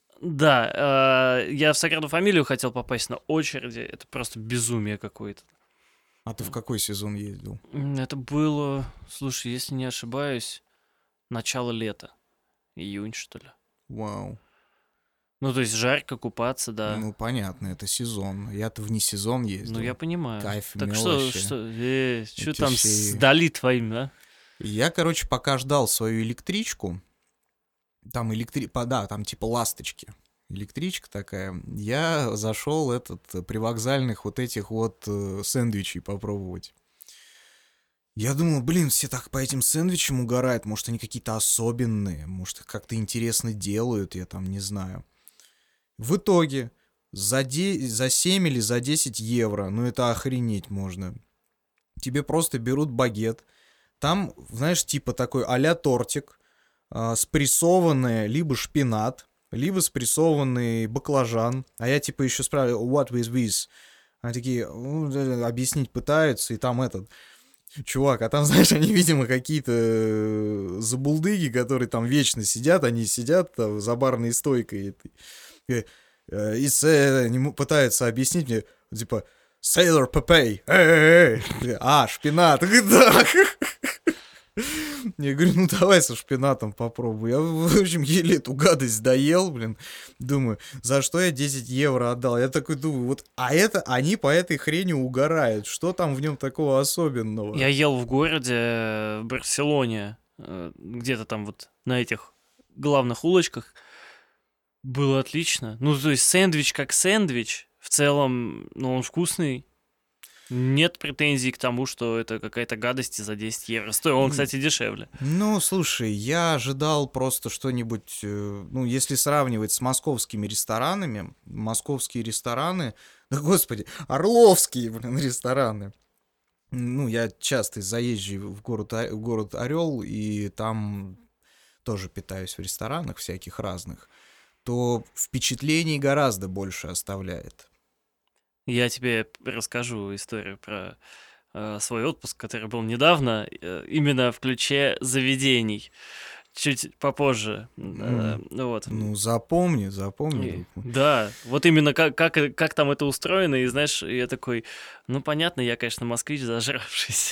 Да, э, я в Саграду Фамилию хотел попасть на очереди. Это просто безумие какое-то. А ты в какой сезон ездил? М, Это было, слушай, если не ошибаюсь, начало лета. Июнь, что ли. Вау. Ну, то есть жарко, купаться, да. Ну, понятно, это сезон. Я-то вне сезон ездил. Ну, я понимаю. Кайф Так имел что, вообще. что, э, что Эти там все- с Дали твоим, да? Я, короче, пока ждал свою электричку, там электри... по- да, там типа ласточки, электричка такая, я зашел этот э, привокзальных вот этих вот э, сэндвичей попробовать. Я думал, блин, все так по этим сэндвичам угорают, может, они какие-то особенные, может, их как-то интересно делают, я там не знаю. В итоге за, де... за семь или за десять евро, ну это охренеть можно, тебе просто берут багет. Там, знаешь, типа такой а-ля тортик, а, спрессованный либо шпинат, либо спрессованный баклажан. А я типа еще спрашиваю, what with this? Они такие, ну, да, да, объяснить пытаются, и там этот... Чувак, а там, знаешь, они, видимо, какие-то э, забулдыги, которые там вечно сидят, они сидят там за барной стойкой. этой. И, э, и с- э, они ему пытаются объяснить мне, типа, Sailor Pepe, эй, эй, а, шпинат, да. Я говорю, ну давай со шпинатом попробуй. Я, в общем, еле эту гадость доел, блин. Думаю, за что я десять евро отдал? Я такой думаю, вот, а это, они по этой хрени угорают. Что там в нем такого особенного? Я ел в городе, э, в Барселоне, э, где-то там вот на этих главных улочках. Было отлично. Ну, то есть сэндвич как сэндвич. В целом, ну, он вкусный. Нет претензий к тому, что это какая-то гадость и за десять евро. Стоил он, кстати, дешевле. Ну, слушай, я ожидал просто что-нибудь, э, ну, если сравнивать с московскими ресторанами, московские рестораны, да господи, орловские, блин, рестораны. Ну, я часто заезжу в город, О- в город Орел, и там тоже питаюсь в ресторанах всяких разных, то впечатлений гораздо больше оставляет. Я тебе расскажу историю про э, свой отпуск, который был недавно, э, именно в ключе заведений. чуть попозже. Мгм. Э, Вот. Ну, запомни, запомни. И- Да, вот именно как, как, э- как там это устроено, и знаешь, я такой, ну понятно, я, конечно, москвич зажравшийся.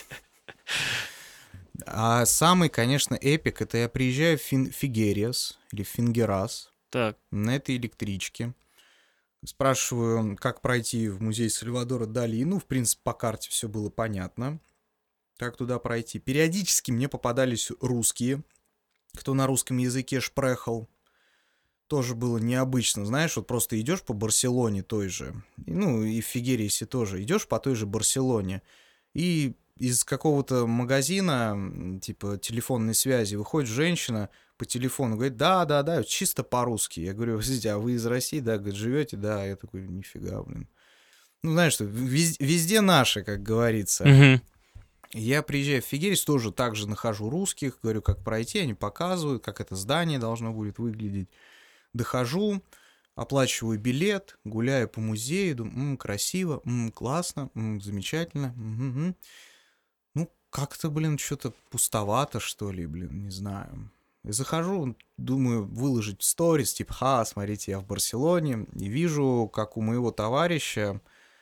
А самый, конечно, эпик — это я приезжаю в Фин- Фигериас или Фингерас Так, на этой электричке. Спрашиваю, как пройти в музей Сальвадора Дали. Ну, в принципе, по карте все было понятно, как туда пройти. Периодически мне попадались русские, кто на русском языке шпрехал. Тоже было необычно, знаешь, вот просто идешь по Барселоне той же, и, ну и в Фигериасе тоже, идешь по той же Барселоне, и из какого-то магазина, м, типа телефонной связи, выходит женщина по телефону, говорит, да, да, да, чисто по-русски. Я говорю, подождите, а вы из России, да, говорит, живете, да, я такой, нифига, блин. Ну, знаешь, что, вез- везде наши, как говорится. мгм. Я приезжаю в Фигерис, тоже так же нахожу русских, говорю, как пройти, они показывают, как это здание должно будет выглядеть. Дохожу, оплачиваю билет, гуляю по музею, думаю, «М, красиво, м, классно, м, замечательно. Мгм, мгм». Ну, как-то, блин, что-то пустовато, что ли, блин, не знаю. И захожу, думаю, выложить в сторис, типа, ха, смотрите, я в Барселоне, и вижу, как у моего товарища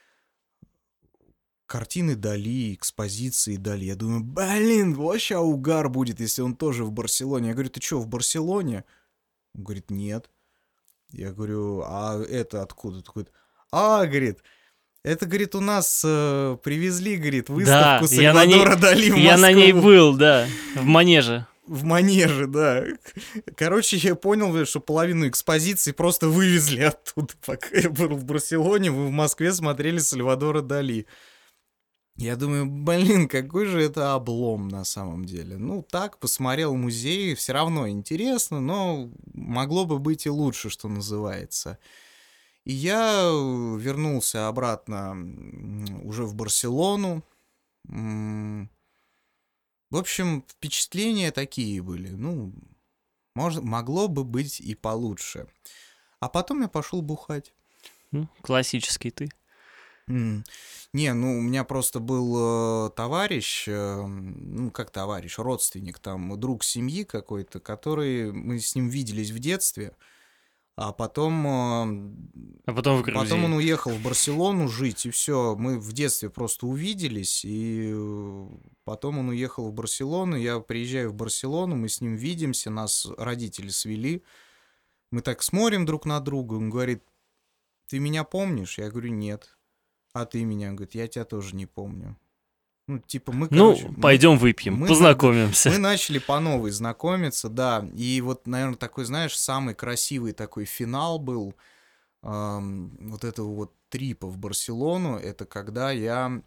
картины Дали, экспозиции Дали. Я думаю, блин, вот ща угар будет, если он тоже в Барселоне. Я говорю, ты что, в Барселоне? Он говорит, нет. Я говорю, а это откуда? Такой, а, говорит, это, говорит, у нас э, привезли, говорит, Да, выставку я на ней, Сальвадора Дали в я на ней Москву. был, да, в манеже. В манеже, да. Короче, я понял, блин, что половину экспозиции просто вывезли оттуда. Пока я был в Барселоне, вы в Москве смотрели Сальвадора Дали. Я думаю, блин, какой же это облом на самом деле. Ну, так, посмотрел музей, все равно интересно, но могло бы быть и лучше, что называется. И я э, вернулся обратно м, уже в Барселону. М, В общем, впечатления такие были. Ну, может, могло бы быть и получше. А потом я пошел бухать. Ну, классический ты. М. Не, ну, у меня просто был э, товарищ, э, ну, как товарищ, родственник, там, друг семьи какой-то, который, мы с ним виделись в детстве, а потом, э, А потом в потом он Грузии. уехал в Барселону жить, и все, мы в детстве просто увиделись, и э, потом он уехал в Барселону, я приезжаю в Барселону, мы с ним видимся, нас родители свели, мы так смотрим друг на друга, он говорит, ты меня помнишь? Я говорю, нет. А ты меня? Он говорит, я тебя тоже не помню. Ну, типа, мы, короче... Ну, мы- пойдем выпьем, мы на- познакомимся. Мы начали по новой знакомиться, да. И вот, наверное, такой, знаешь, самый красивый такой финал был ам, вот этого вот трипа в Барселону. Это когда я...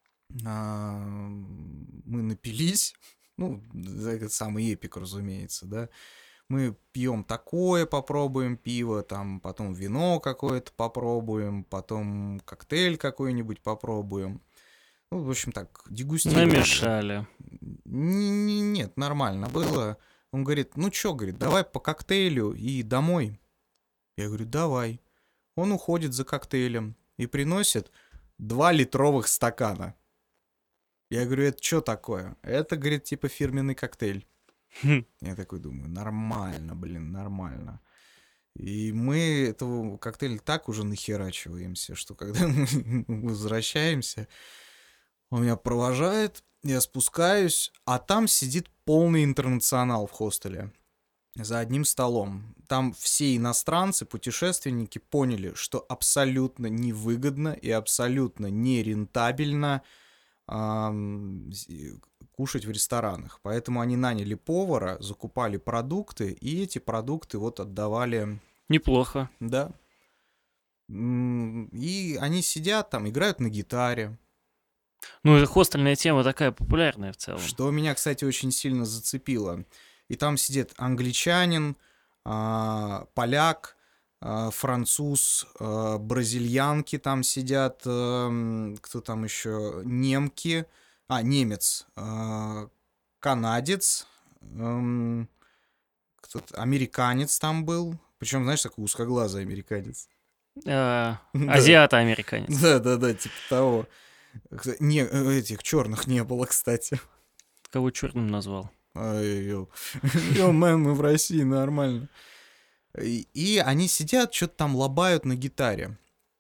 ам, мы напились. Ну, этот самый эпик, разумеется, да. Мы пьем такое, попробуем пиво, там потом вино какое-то попробуем, потом коктейль какой-нибудь попробуем. Ну, в общем, так, дегустируем. Намешали. Н- н- Нет, нормально было. Он говорит, ну чё, говорит, давай по коктейлю и домой. Я говорю, давай. Он уходит за коктейлем и приносит два литровых стакана. Я говорю, это что такое? Это, говорит, типа фирменный коктейль. Хм. Я такой думаю, нормально, блин, нормально. И мы этого коктейля так уже нахерачиваемся, что когда мы возвращаемся, он меня провожает, я спускаюсь, а там сидит полный интернационал в хостеле за одним столом. Там все иностранцы, путешественники поняли, что абсолютно невыгодно и абсолютно нерентабельно ам, с- кушать в ресторанах. Поэтому они наняли повара, закупали продукты, и эти продукты вот отдавали, Неплохо. да. М, И они сидят там, играют на гитаре. Ну, это хостельная тема такая популярная в целом. Что меня, кстати, очень сильно зацепило. И там сидит англичанин, а, поляк, а, француз, а, бразильянки там сидят, эм, кто там еще, немки, а, немец, а, канадец, эм, кто-то, американец там был. Причем, знаешь, такой узкоглазый американец. А, Да. Азиата-американец. Да, да, да, типа того. Кста- Не, э, этих черных не было, кстати. Кого черным назвал? Йо, мэн, мы в России, нормально. И, и они сидят, что-то там лобают на гитаре.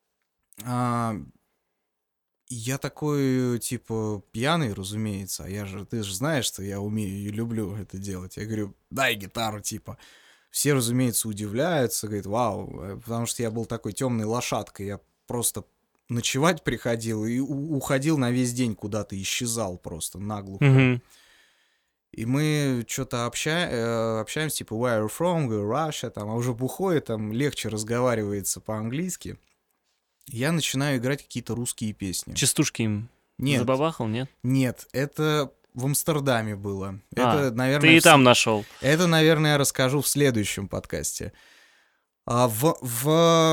А, я такой, типа, пьяный, разумеется. А я же, ты же знаешь, что я умею и люблю это делать. Я говорю, дай гитару, типа. Все, разумеется, удивляются, говорят, вау. Потому что я был такой темной лошадкой. Я просто ночевать приходил и у- уходил на весь день куда-то, исчезал просто наглухо. Мгм. И мы что-то обща... э, общаемся, типа, where are you from, говорю, Russia, там, а уже бухой, там легче разговаривается по-английски. Я начинаю играть какие-то русские песни. Частушки им Нет, забабахал, нет? нет, это в Амстердаме было. А, Это, наверное, Ты и в там с- нашел. это, наверное, я расскажу в следующем подкасте. А в, в...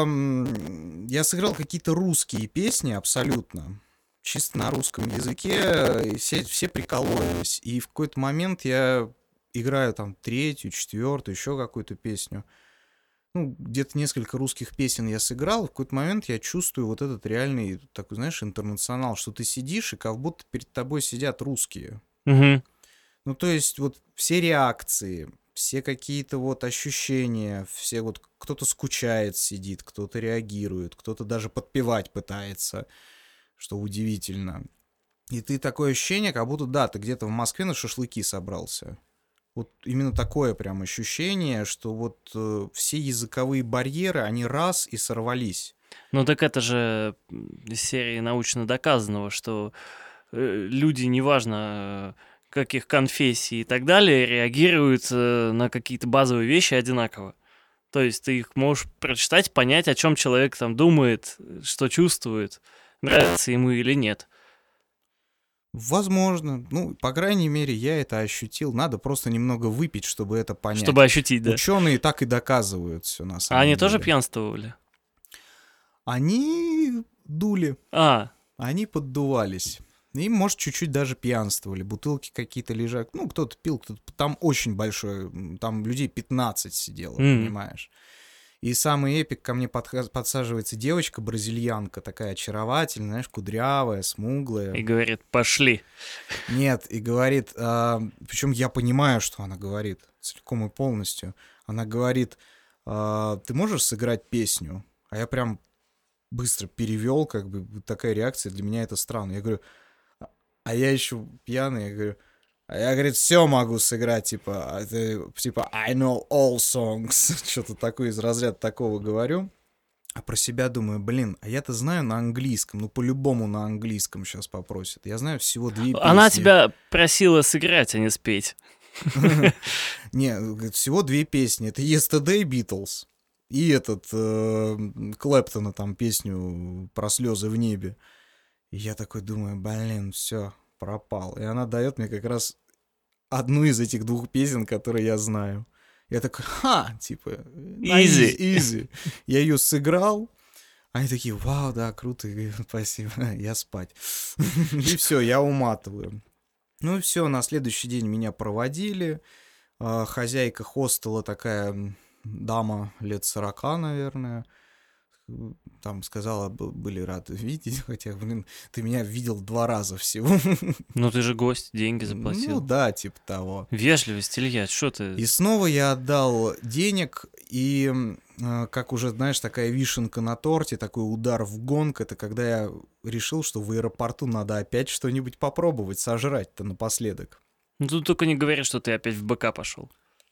м, Я сыграл какие-то русские песни абсолютно. Чисто на русском языке. И все, все прикололись. И в какой-то момент я играю там третью, четвертую, еще какую-то песню. Ну, где-то несколько русских песен я сыграл. В какой-то момент я чувствую вот этот реальный, такой, знаешь, интернационал, что ты сидишь, и как будто перед тобой сидят русские. Мгм. Ну, то есть вот все реакции, все какие-то вот ощущения, все вот кто-то скучает, сидит, кто-то реагирует, кто-то даже подпевать пытается, что удивительно. И ты такое ощущение, как будто, да, ты где-то в Москве на шашлыки собрался. Вот именно такое прям ощущение, что вот э, все языковые барьеры, они раз и сорвались. Ну так это же м, из серии научно доказанного, что э, люди, неважно э, каких конфессий и так далее, реагируют э, на какие-то базовые вещи одинаково. То есть ты их можешь прочитать, понять, о чем человек там думает, э, что чувствует, нравится ему или нет. Возможно. Ну, по крайней мере, я это ощутил. Надо просто немного выпить, чтобы это понять. Чтобы ощутить, да. Ученые так и доказывают все на А самом они деле. тоже пьянствовали? Они дули, А, они поддувались. И, может, чуть-чуть даже пьянствовали. Бутылки какие-то лежат. Ну, кто-то пил, кто-то... Там очень большое... м, Там людей пятнадцать сидело, М. понимаешь? И самый эпик, ко мне подха- подсаживается девочка, бразильянка, такая очаровательная, знаешь, кудрявая, смуглая. и говорит, пошли. Нет, и говорит, причем я понимаю, что она говорит, целиком и полностью. Она говорит, а, ты можешь сыграть песню? А я прям быстро перевел, как бы вот такая реакция, для меня это странно. Я говорю, а а я еще пьяный, я говорю, а я, говорит, все могу сыграть, типа, а ты, типа, I know all songs, что-то такое из разряда такого говорю. А про себя думаю, блин, а я-то знаю на английском, ну по-любому на английском сейчас попросят. Я знаю всего две песни. Она тебя просила сыграть, а не спеть. Не, говорит, всего две песни. Это Yesterday Beatles и этот э, Клэптона там песню про слезы в небе. И я такой думаю, блин, все, пропал. И она дает мне как раз одну из этих двух песен, которые я знаю. Я такой, ха, типа, на Easy. easy. Я ее сыграл. Они такие, вау, да, круто, я говорю, спасибо, я спать. И все, я уматываю. Ну и все, на следующий день меня проводили. А, Хозяйка хостела такая м, дама лет сорока, наверное. Там сказала, б- были рады видеть, хотя, блин, ты меня видел два раза всего. Ну ты же гость, деньги Ну заплатил. да, типа того. Вежливость, Илья, что ты... И снова я отдал денег, и э, как уже, знаешь, такая вишенка на торте, такой удар в гонг, это когда я решил, что в аэропорту надо опять что-нибудь попробовать, сожрать-то напоследок. Ну тут только не говори, что ты опять в БК пошел.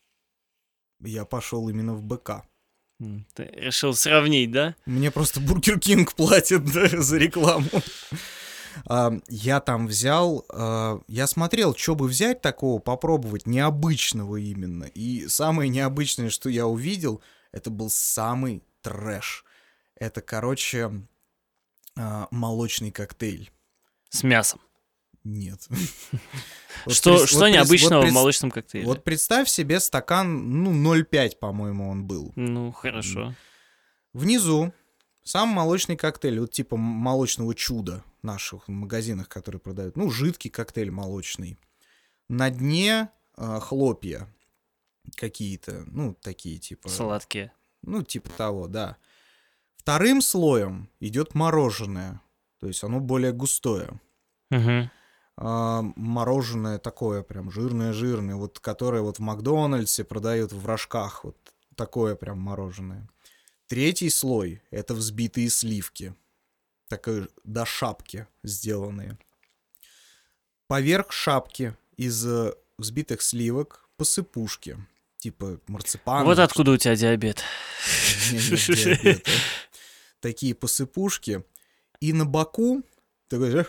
Я пошел именно в БК. М, Ты решил сравнить, да? Мне просто Бургер Кинг платит, да, за рекламу. А, Я там взял, а, я смотрел, что бы взять такого, попробовать, необычного именно. И самое необычное, что я увидел, это был самый трэш. Это, короче, а, молочный коктейль. С мясом. Нет. Вот Что, прес- что вот прес- необычного вот в прес- молочном коктейле? Вот представь себе стакан, ну, ноль пять, по-моему, он был. Ну, хорошо. Внизу сам молочный коктейль, вот типа м- молочного чуда в наших магазинах, которые продают. Ну, жидкий коктейль молочный. На дне э, хлопья какие-то, ну, такие типа... Сладкие. Ну, типа того, да. Вторым слоем идет мороженое, то есть оно более густое. Мгм. а, мороженое такое прям жирное-жирное, вот которое вот в Макдональдсе продают в рожках, вот такое прям мороженое. Третий слой — это взбитые сливки, такие до шапки сделанные. Поверх шапки из э, взбитых сливок посыпушки, типа марципана. Вот откуда у тебя диабет. У меня нет диабета. Такие посыпушки. И на боку такой, знаешь,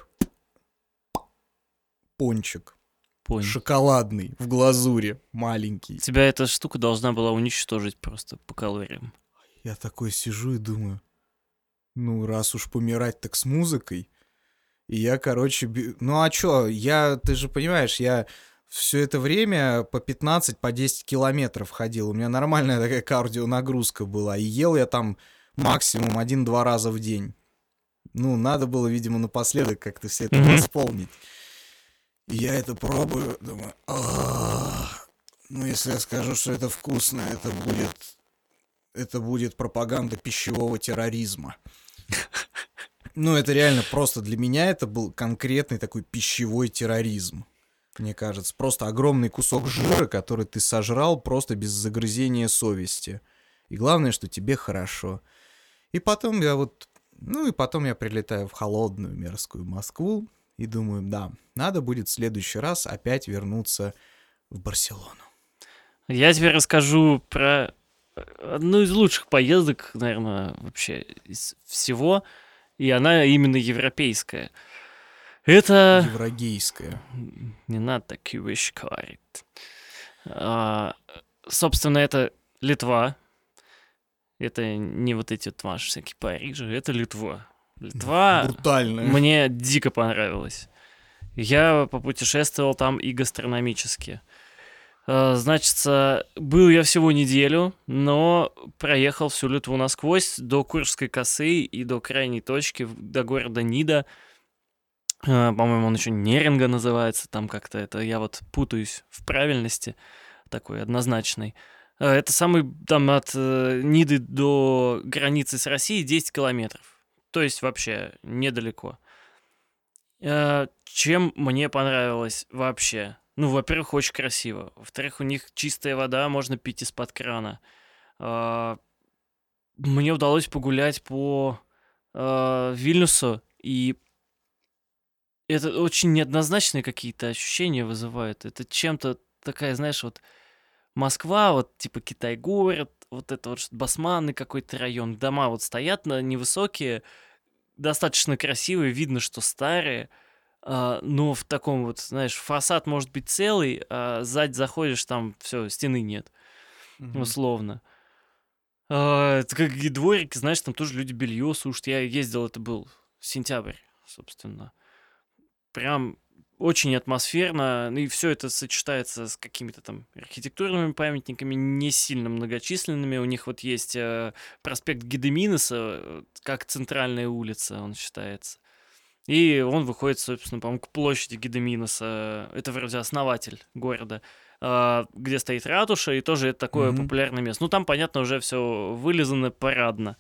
пончик. Понял. Шоколадный, в глазури, маленький. Тебя эта штука должна была уничтожить просто по калориям. Я такой сижу и думаю, ну, раз уж помирать, так с музыкой. И я, короче, б- ну а чё, я, ты же понимаешь, я все это время по пятнадцать, по десять километров ходил. У меня нормальная такая кардионагрузка была. И ел я там максимум один-два раза в день. Ну, надо было, видимо, напоследок как-то все это Мгм. восполнить. И я это пробую, думаю, «Ах, ну, если я скажу, что это вкусно, это будет, это будет пропаганда пищевого терроризма. Ну, это реально просто для меня это был конкретный такой пищевой терроризм, мне кажется. Просто огромный кусок жира, который ты сожрал просто без загрызения совести. И главное, что тебе хорошо. И потом я вот, ну и потом я прилетаю в холодную мерзкую Москву и думаю, да, надо будет в следующий раз опять вернуться в Барселону. Я тебе расскажу про одну из лучших поездок, наверное, вообще из всего, и она именно европейская. Это... Еврогейская. Не надо такие вещи говорить. А, собственно, это Литва. Это не вот эти вот ваши всякие Парижи, это Литва. Литва Брутальная. мне дико понравилась. Я попутешествовал там и гастрономически. А, Значится, был я всего неделю, но проехал всю Литву насквозь до Куршской косы и до крайней точки, в- до города Нида. А, По-моему, он еще Неринга называется, там как-то это, я вот путаюсь в правильности такой однозначной. А, Это самый, там от э, Ниды до границы с Россией десять километров. То есть вообще недалеко. Э, Чем мне понравилось вообще? Ну, во-первых, очень красиво. Во-вторых, у них чистая вода, можно пить из-под крана. А, Мне удалось погулять по э, Вильнюсу, и это очень неоднозначные какие-то ощущения вызывает. Это чем-то такая, знаешь, вот Москва, вот типа Китай-город, вот это вот ш- Басманный какой-то район. Дома вот стоят на невысокие, достаточно красивые, видно, что старые, а, но в таком вот, знаешь, фасад может быть целый, а сзади заходишь, там все, стены нет, Мгм. условно. А, это как и дворики, знаешь, там тоже люди белье сушат. Я ездил, это был сентябрь, собственно. Прям очень атмосферно, ну и все это сочетается с какими-то там архитектурными памятниками, не сильно многочисленными. У них вот есть э, проспект Гедеминеса, э, как центральная улица, он считается. И он выходит, собственно, по-моему, к площади Гедеминеса. Это вроде основатель города, а, где стоит ратуша, и тоже это такое Мгм. популярное место. Ну, там, понятно, уже все вылизано парадно.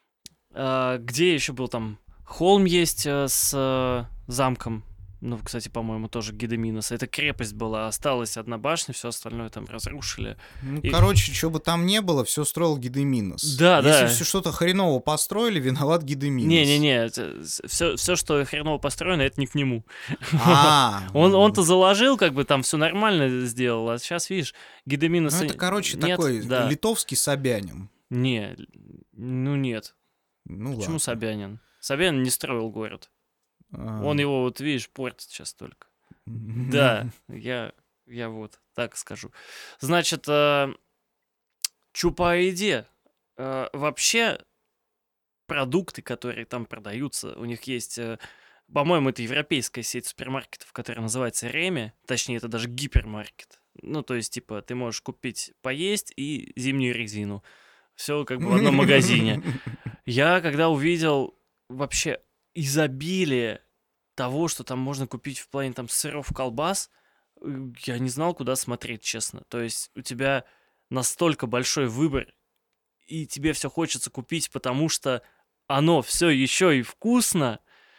А, Где еще был там холм есть э, с э, замком. Ну, кстати, по-моему, тоже Гедеминеса. Это крепость была, осталась одна башня, все остальное там разрушили. Ну, И- короче, что бы там ни было, все строил Гедеминос. Да, Если да. все что-то хреново построили, виноват Гедеминос. Не-не-не, все, все, что хреново построено, это не к нему. А, Он, ну, он-то заложил, как бы там все нормально сделал, а сейчас, видишь, Гедеминеса ну, это, короче, нет, такой да. литовский Собянин. Не, ну нет. Ну, Почему ладно. Собянин? Собянин не строил город. А. Он его, вот видишь, портит сейчас только. Да, я, я вот так скажу. Значит, э, чё по еде? Э, вообще, продукты, которые там продаются, у них есть, э, по-моему, это европейская сеть супермаркетов, которая называется Реми, точнее, это даже гипермаркет. Ну, то есть, типа, ты можешь купить поесть и зимнюю резину. Все как бы в одном магазине. Я когда увидел вообще изобилие того, что там можно купить в плане там сыров, колбас, э, я не знал, куда смотреть, честно. То есть у тебя настолько большой выбор, и тебе все хочется купить, потому что оно все еще и вкусно,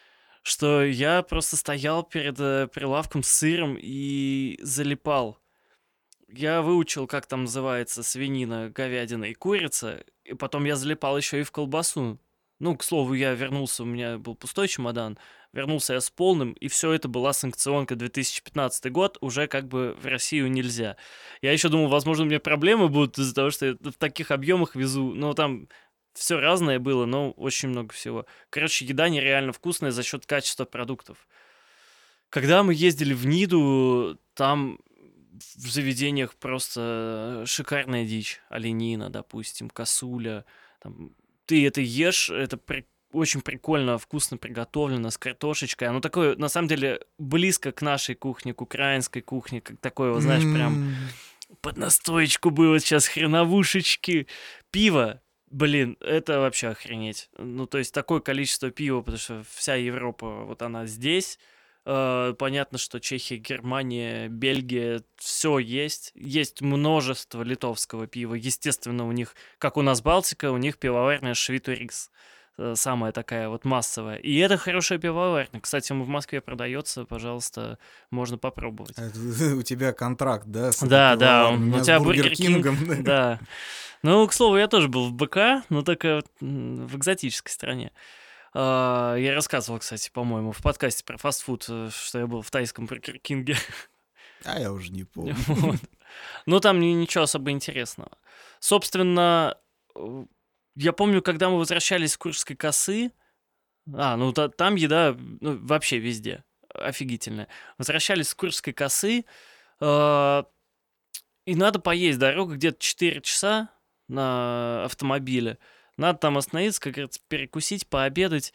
что я просто стоял перед э, прилавком с сыром и залипал. Я выучил, как там называется свинина, говядина и курица, и потом я залипал еще и в колбасу. Ну, к слову, я вернулся, у меня был пустой чемодан, вернулся я с полным, и все это была санкционка две тысячи пятнадцатый год, уже как бы в Россию нельзя. Я еще думал, возможно, у меня проблемы будут из-за того, что я в таких объемах везу, но там все разное было, но очень много всего. Короче, еда нереально вкусная за счет качества продуктов. Когда мы ездили в Ниду, там в заведениях просто шикарная дичь. Оленина, допустим, косуля. Там, ты это ешь, это при... очень прикольно, вкусно приготовлено, с картошечкой. Оно такое, на самом деле, близко к нашей кухне, к украинской кухне, как такое, вот, знаешь, прям под настоечку было сейчас хреновушечки. Пиво, блин, это вообще охренеть. Ну, то есть такое количество пива, потому что вся Европа, вот она здесь. Понятно, что Чехия, Германия, Бельгия, все есть. Есть множество литовского пива. Естественно, у них, как у нас Балтика, у них пивоварня Швитурикс. Самая такая вот массовая. И это хорошая пивоварня. Кстати, он в Москве продается, пожалуйста, можно попробовать. У тебя контракт, да? Да, да, у тебя Бургер Кинг. Да. Ну, к слову, я тоже был в БК, но только в экзотической стране. Uh, я рассказывал, кстати, по-моему, в подкасте про фастфуд, что я был в тайском Бургер Кинге. А я уже не помню. Вот. Ну, там ничего особо интересного. Собственно, я помню, когда мы возвращались с Куршской косы, а, ну, та, там еда ну, вообще везде офигительная. Возвращались с Куршской косы, uh, и надо поесть. Дорога где-то четыре часа на автомобиле. Надо там остановиться, как говорится, перекусить, пообедать.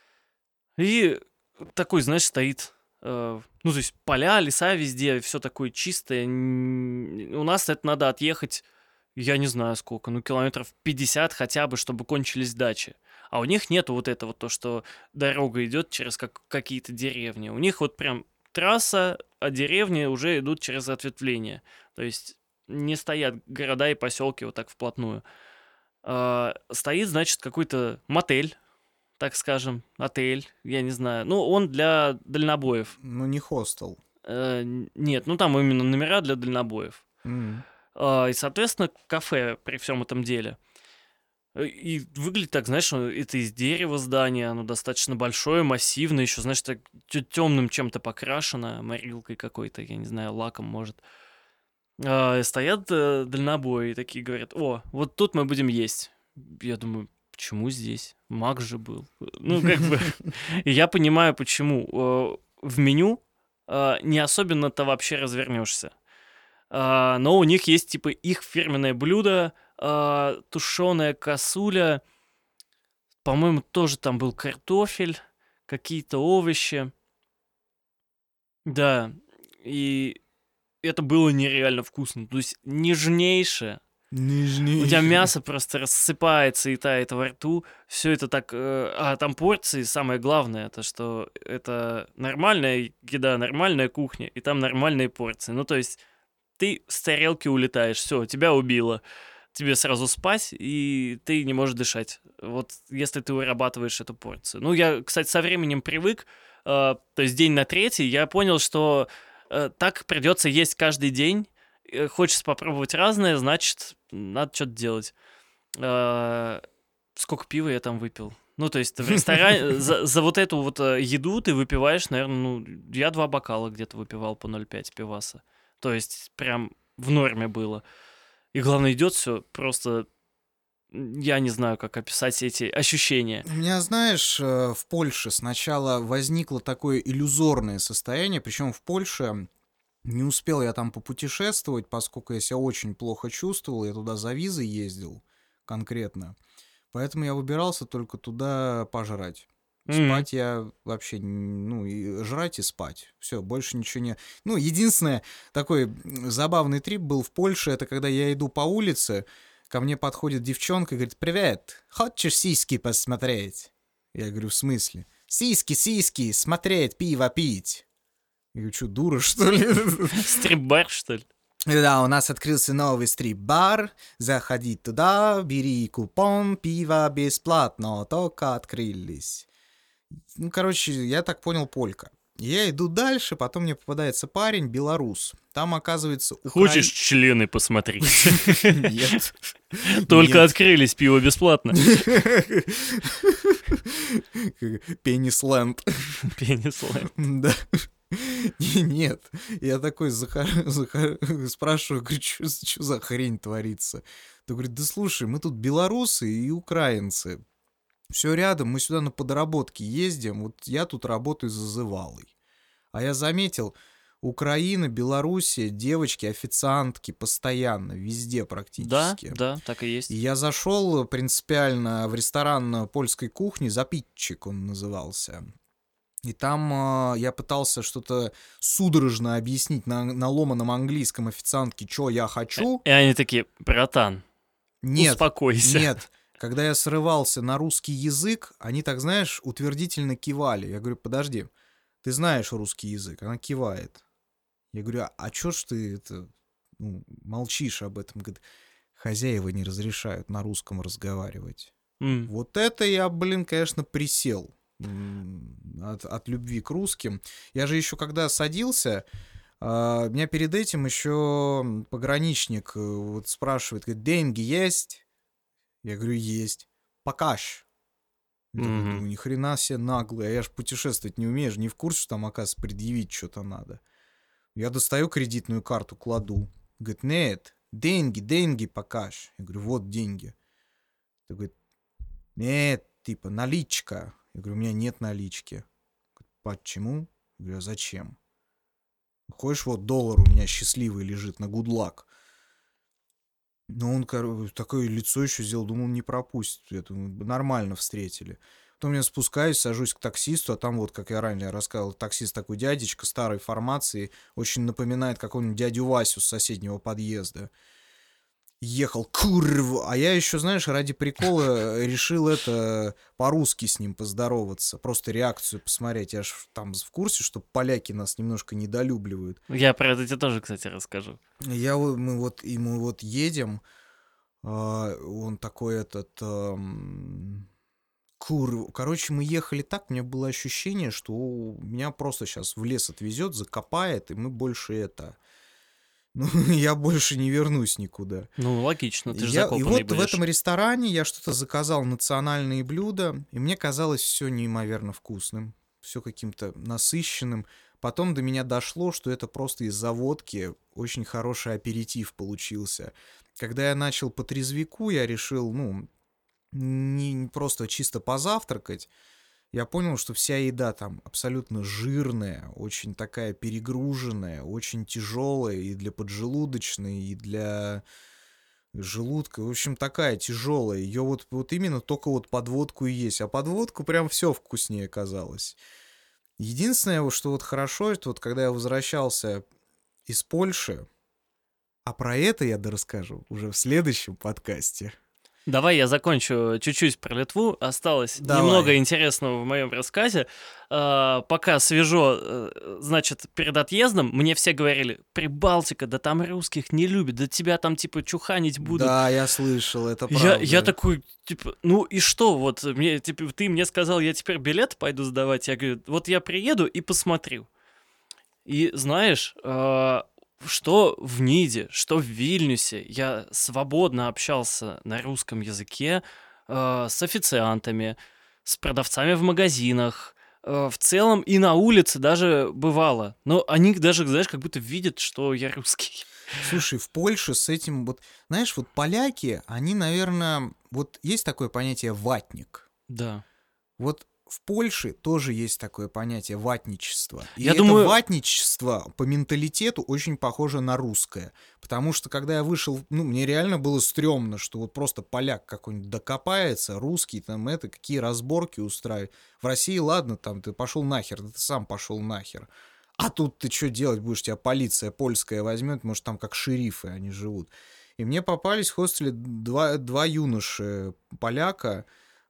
И такой, знаешь, стоит... Э, ну, то есть поля, леса везде, все такое чистое. У нас это надо отъехать, я не знаю сколько, ну, километров пятьдесят хотя бы, чтобы кончились дачи. А у них нету вот этого, то, что дорога идет через как, какие-то деревни. У них вот прям трасса, а деревни уже идут через ответвление. То есть не стоят города и поселки вот так вплотную. Uh, стоит, значит, какой-то мотель, так скажем, отель, я не знаю. Ну, он для дальнобоев. Ну, не хостел. Uh, нет, ну там именно номера для дальнобоев. Mm. Uh, и, соответственно, кафе при всем этом деле. И выглядит так, знаешь, это из дерева здание, оно достаточно большое, массивное, еще, знаешь, так темным чем-то покрашено, морилкой какой-то, я не знаю, лаком, может. Uh, стоят uh, дальнобои и такие говорят: о, вот тут мы будем есть. Я думаю, почему здесь? Мак же был. Ну, как бы, я понимаю, почему. Uh, в меню uh, не особенно-то вообще развернешься. Uh, но у них есть, типа, их фирменное блюдо, uh, тушеная косуля. По-моему, тоже там был картофель, какие-то овощи. Да, и... это было нереально вкусно. То есть нежнейшее. Нежнейшее. У тебя мясо просто рассыпается и тает во рту. Все это так... Э, а там порции, самое главное, это что это нормальная еда, нормальная кухня, и там нормальные порции. Ну, то есть ты с тарелки улетаешь, все, тебя убило. Тебе сразу спать, и ты не можешь дышать. Вот если ты вырабатываешь эту порцию. Ну, я, кстати, со временем привык. Э, то есть день на третий я понял, что... так придется есть каждый день. Хочется попробовать разное, значит, надо что-то делать. Сколько пива я там выпил? Ну, то есть в ресторане за, за вот эту вот еду ты выпиваешь, наверное, ну, я два бокала где-то выпивал по ноль пять пиваса. То есть прям в норме было. И главное, идет все просто... Я не знаю, как описать эти ощущения. У меня, знаешь, в Польше сначала возникло такое иллюзорное состояние, причем в Польше не успел я там попутешествовать, поскольку я себя очень плохо чувствовал, я туда за визой ездил конкретно, поэтому я выбирался только туда пожрать. Mm-hmm. Спать я вообще, ну, и жрать и спать. Все, больше ничего не... Ну, единственное, такой забавный трип был в Польше, это когда я иду по улице, ко мне подходит девчонка и говорит: привет, хочешь сиськи посмотреть? Я говорю: в смысле? Сиськи, сиськи, смотреть, пиво пить. Я говорю: что, дура, что ли? Стрип-бар, что ли? Да, у нас открылся новый стрип-бар, заходи туда, бери купон, пиво бесплатно, только открылись. Ну, короче, я так понял, полька. Я иду дальше, потом мне попадается парень, белорус. Там, оказывается, укра... Хочешь члены посмотреть? Нет. Только Нет. открылись, пиво бесплатно. Пенисленд. Пенисленд. Да. Нет. Я такой захожу, захожу, спрашиваю, говорю, что за хрень творится? Ты говорит, да слушай, мы тут белорусы и украинцы. Все рядом, мы сюда на подработки ездим, вот я тут работаю зазывалой. А я заметил, Украина, Белоруссия, девочки, официантки постоянно, везде Да, практически. да, так и есть. И я зашел принципиально в ресторан польской кухни, «Запитчик» он назывался. И там э, я пытался что-то судорожно объяснить на, на ломаном английском официантке, что я хочу. И они такие, братан, Нет, успокойся. нет. Когда я срывался на русский язык, они так, знаешь, утвердительно кивали. Я говорю, подожди, ты знаешь русский язык? Она кивает. Я говорю, а, а чё ж ты это, ну, молчишь об этом? Говорит, хозяева не разрешают на русском разговаривать. М. Вот это я, блин, конечно, присел м, от, от любви к русским. Я же еще когда садился, а, меня перед этим еще пограничник э, вот спрашивает, говорит, деньги есть? Я говорю, есть. Покаж. Я такой Мгм. думаю, ни хрена себе наглый, а я ж путешествовать не умею, не в курсе, что там, оказывается, предъявить что-то надо. Я достаю кредитную карту, кладу. Говорит, нет, деньги, деньги покаж. Я говорю, вот деньги. Ты говорит, нет, типа наличка. Я говорю, у меня нет налички. Говорит, почему? Я говорю, а зачем? Хочешь, вот доллар у меня счастливый лежит на гудлак. Но он, короче, такое лицо еще сделал, думал, не пропустит. Это мы нормально встретили. Потом я спускаюсь, сажусь к таксисту, а там вот, как я ранее рассказывал, таксист такой дядечка старой формации, очень напоминает какого-нибудь дядю Васю с соседнего подъезда. Ехал, курва, а я еще, знаешь, ради прикола решил это по-русски с ним поздороваться, просто реакцию посмотреть. Я ж там в курсе, что поляки нас немножко недолюбливают. Я про это тебе тоже, кстати, расскажу. Я, вот- мы вот, и мы вот едем, а, он такой этот, ам, кур, короче, мы ехали так, у меня было ощущение, что меня просто сейчас в лес отвезет, закопает, и мы больше это, ну, я больше не вернусь никуда. Ну, логично, ты же Я- и закопанный вот в будешь. этом ресторане я что-то заказал национальные блюда, и мне казалось все неимоверно вкусным, все каким-то насыщенным. Потом до меня дошло, что это просто из-за водки очень хороший аперитив получился. Когда я начал по трезвику, я решил, ну, не не просто чисто позавтракать. Я понял, что вся еда там абсолютно жирная, очень такая перегруженная, очень тяжелая и для поджелудочной, и для желудка. В общем, такая тяжелая. Ее вот, вот именно только вот под водку и есть. А под водку прям все вкуснее казалось. Единственное, вот, что вот хорошо, это вот когда я возвращался из Польши, а про это я дорасскажу уже в следующем подкасте. Давай я закончу чуть-чуть про Литву. Осталось Давай. немного интересного в моем рассказе. А, пока свежо, э, значит, перед отъездом мне все говорили, Прибалтика, да там русских не любят, да тебя там типа чуханить будут. Да, я слышал, это Я, правда. я такой, типа, ну и что, вот мне, типа, ты мне сказал, я теперь билет пойду сдавать. Я говорю, вот я приеду и посмотрю. И знаешь, э, что в Ниде, что в Вильнюсе я свободно общался на русском языке э, с официантами, с продавцами в магазинах, э, в целом и на улице даже бывало. Но они даже, знаешь, как будто видят, что я русский. Слушай, в Польше с этим вот, знаешь, вот поляки, они, наверное, вот есть такое понятие ватник. Да. Вот в Польше тоже есть такое понятие ватничество. И Я это думаю- ватничество по менталитету очень похоже на русское. Потому что когда я вышел, ну, мне реально было стрёмно, что вот просто поляк какой-нибудь докопается, русский, там это, какие разборки устраивает. В России, ладно, там ты пошел нахер, да ты сам пошел нахер. А тут ты что делать будешь? Тебя полиция польская возьмет, может, там как шерифы они живут. И мне попались в хостеле два, два юноши поляка.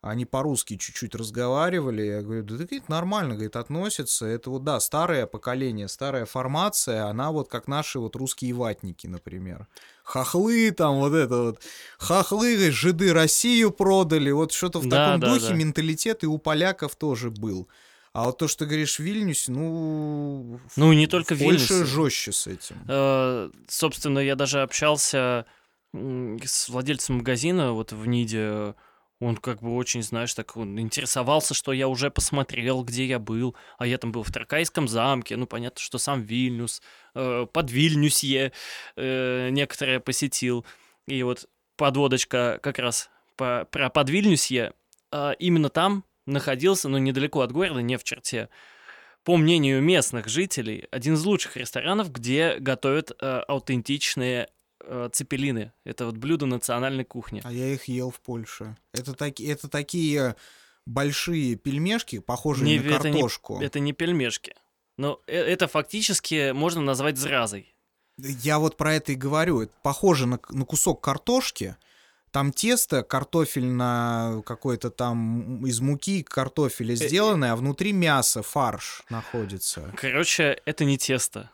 они по-русски чуть-чуть разговаривали, я говорю, да это нормально, говорит, относится, это вот, да, старое поколение, старая формация, она вот как наши вот русские ватники, например. Хохлы там, вот это вот, хохлы, говорит, жиды Россию продали, вот что-то в Да, таком да, духе да. менталитет и у поляков тоже был. А вот то, что ты говоришь в Вильнюсе, ну... Ну, не только в в Польше Вильнюсе. жестче с этим. Э, Собственно, я даже общался м, с владельцем магазина вот в Ниде. Он как бы очень, знаешь, так он интересовался, что я уже посмотрел, где я был. А я там был в Тракайском замке. Ну, понятно, что сам Вильнюс. э, Под Вильнюсье э, некоторые посетил. И вот подводочка как раз по- про Подвильнюсье. А именно там находился, ну, недалеко от города, не в черте, по мнению местных жителей, один из лучших ресторанов, где готовят э, аутентичные э, цепелины. Это вот блюдо национальной кухни. А я их ел в Польше. Это, таки, это такие большие пельмешки, похожие Не- на это не- картошку. Это не пельмешки. Но э- это фактически можно назвать зразой. Я вот про это и говорю. Это похоже на, на кусок картошки. Там тесто картофельно какое-то там из муки картофеля сделанное, а внутри мясо, фарш находится. Короче, это не тесто.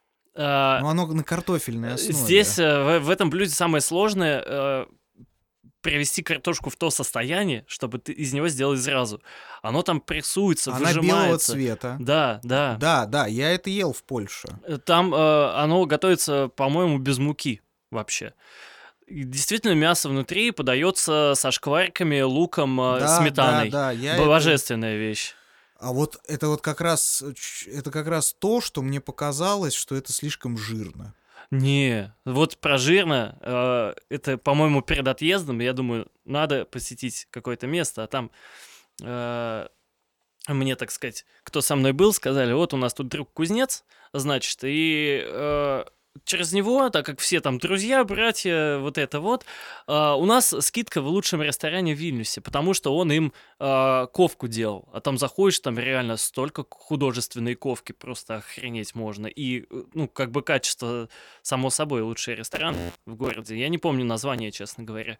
А, Но оно на картофельной основе. Здесь э, в, в этом блюде самое сложное э, привести картошку в то состояние, чтобы ты из него сделать зразу. Оно там прессуется, Она белого выжимается. цвета. Да, да. Да, да, я это ел в Польше. Там э, оно готовится, по-моему, без муки вообще. И действительно, мясо внутри подается со шкварками, луком, э, Да, сметаной. да, да, я это- Божественная вещь. А вот это вот как раз, ч- это как раз то, что мне показалось, что это слишком жирно. Не, вот про жирно, э, это, по-моему, перед отъездом, я думаю, надо посетить какое-то место, а там э, мне, так сказать, кто со мной был, сказали, вот у нас тут друг кузнец, значит, и э, через него, так как все там друзья, братья, вот это вот, э, у нас скидка в лучшем ресторане в Вильнюсе, потому что он им э, ковку делал, а там заходишь, там реально столько художественной ковки, просто охренеть можно, и, э, ну, как бы качество, само собой, лучший ресторан в городе, я не помню название, честно говоря.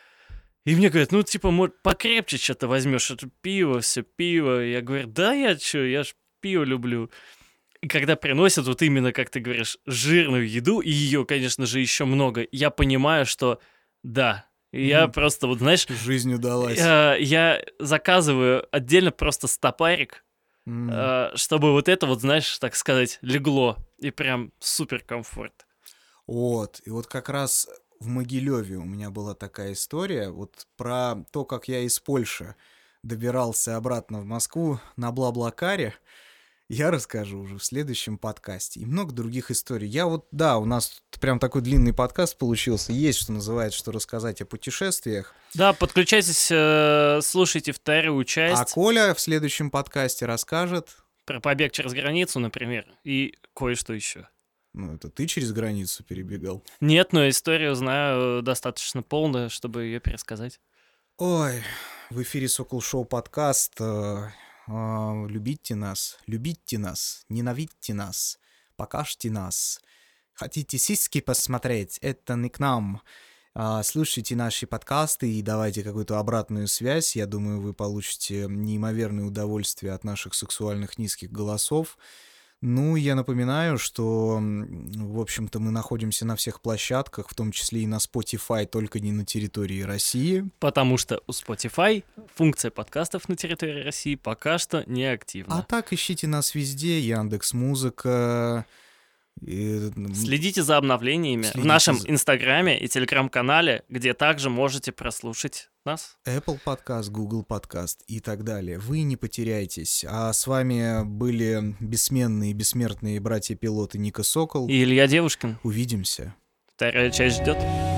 И мне говорят, ну, типа, может, покрепче что-то возьмешь, это пиво, все пиво. Я говорю, да я чё, я ж пиво люблю. И когда приносят вот именно, как ты говоришь, жирную еду, и ее, конечно же, еще много, я понимаю, что да, я Мгм. просто, вот знаешь, Жизнь удалась. э, я заказываю отдельно просто стопарик, М. э, чтобы вот это вот, знаешь, так сказать, легло. И прям супер комфорт. Вот, и вот как раз в Могилеве у меня была такая история, вот про то, как я из Польши добирался обратно в Москву на Бла-Блакаре, я расскажу уже в следующем подкасте. И много других историй. Я вот, да, у нас прям такой длинный подкаст получился. Есть, что называется, что рассказать о путешествиях. Да, подключайтесь, э, слушайте вторую А часть. Коля в следующем подкасте расскажет... Про побег через границу, например, и кое-что еще. Ну, это ты через границу перебегал. Нет, но историю знаю достаточно полную, чтобы ее пересказать. Ой, в эфире Сокол Шоу подкаст. э, э, Любите нас, любите нас, ненавидьте нас, покажьте нас. Хотите сиськи посмотреть? Это не к нам. А, Слушайте наши подкасты и давайте какую-то обратную связь. Я думаю, вы получите неимоверное удовольствие от наших сексуальных низких голосов. Ну, я напоминаю, что, м, в общем-то, мы находимся на всех площадках, в том числе и на Spotify, только не на территории России. Потому что у Spotify функция подкастов на территории России пока что не А активна. так ищите нас везде, Яндекс.Музыка. и, м, Следите за обновлениями в Следите нашем за- Инстаграме и Телеграм-канале, где также можете прослушать нас. Apple подкаст, Google подкаст и так далее. Вы не потеряйтесь. А с вами были бессменные и бессмертные братья-пилоты Ника Сокол. И Илья Девушкин. Увидимся. Вторая часть ждет.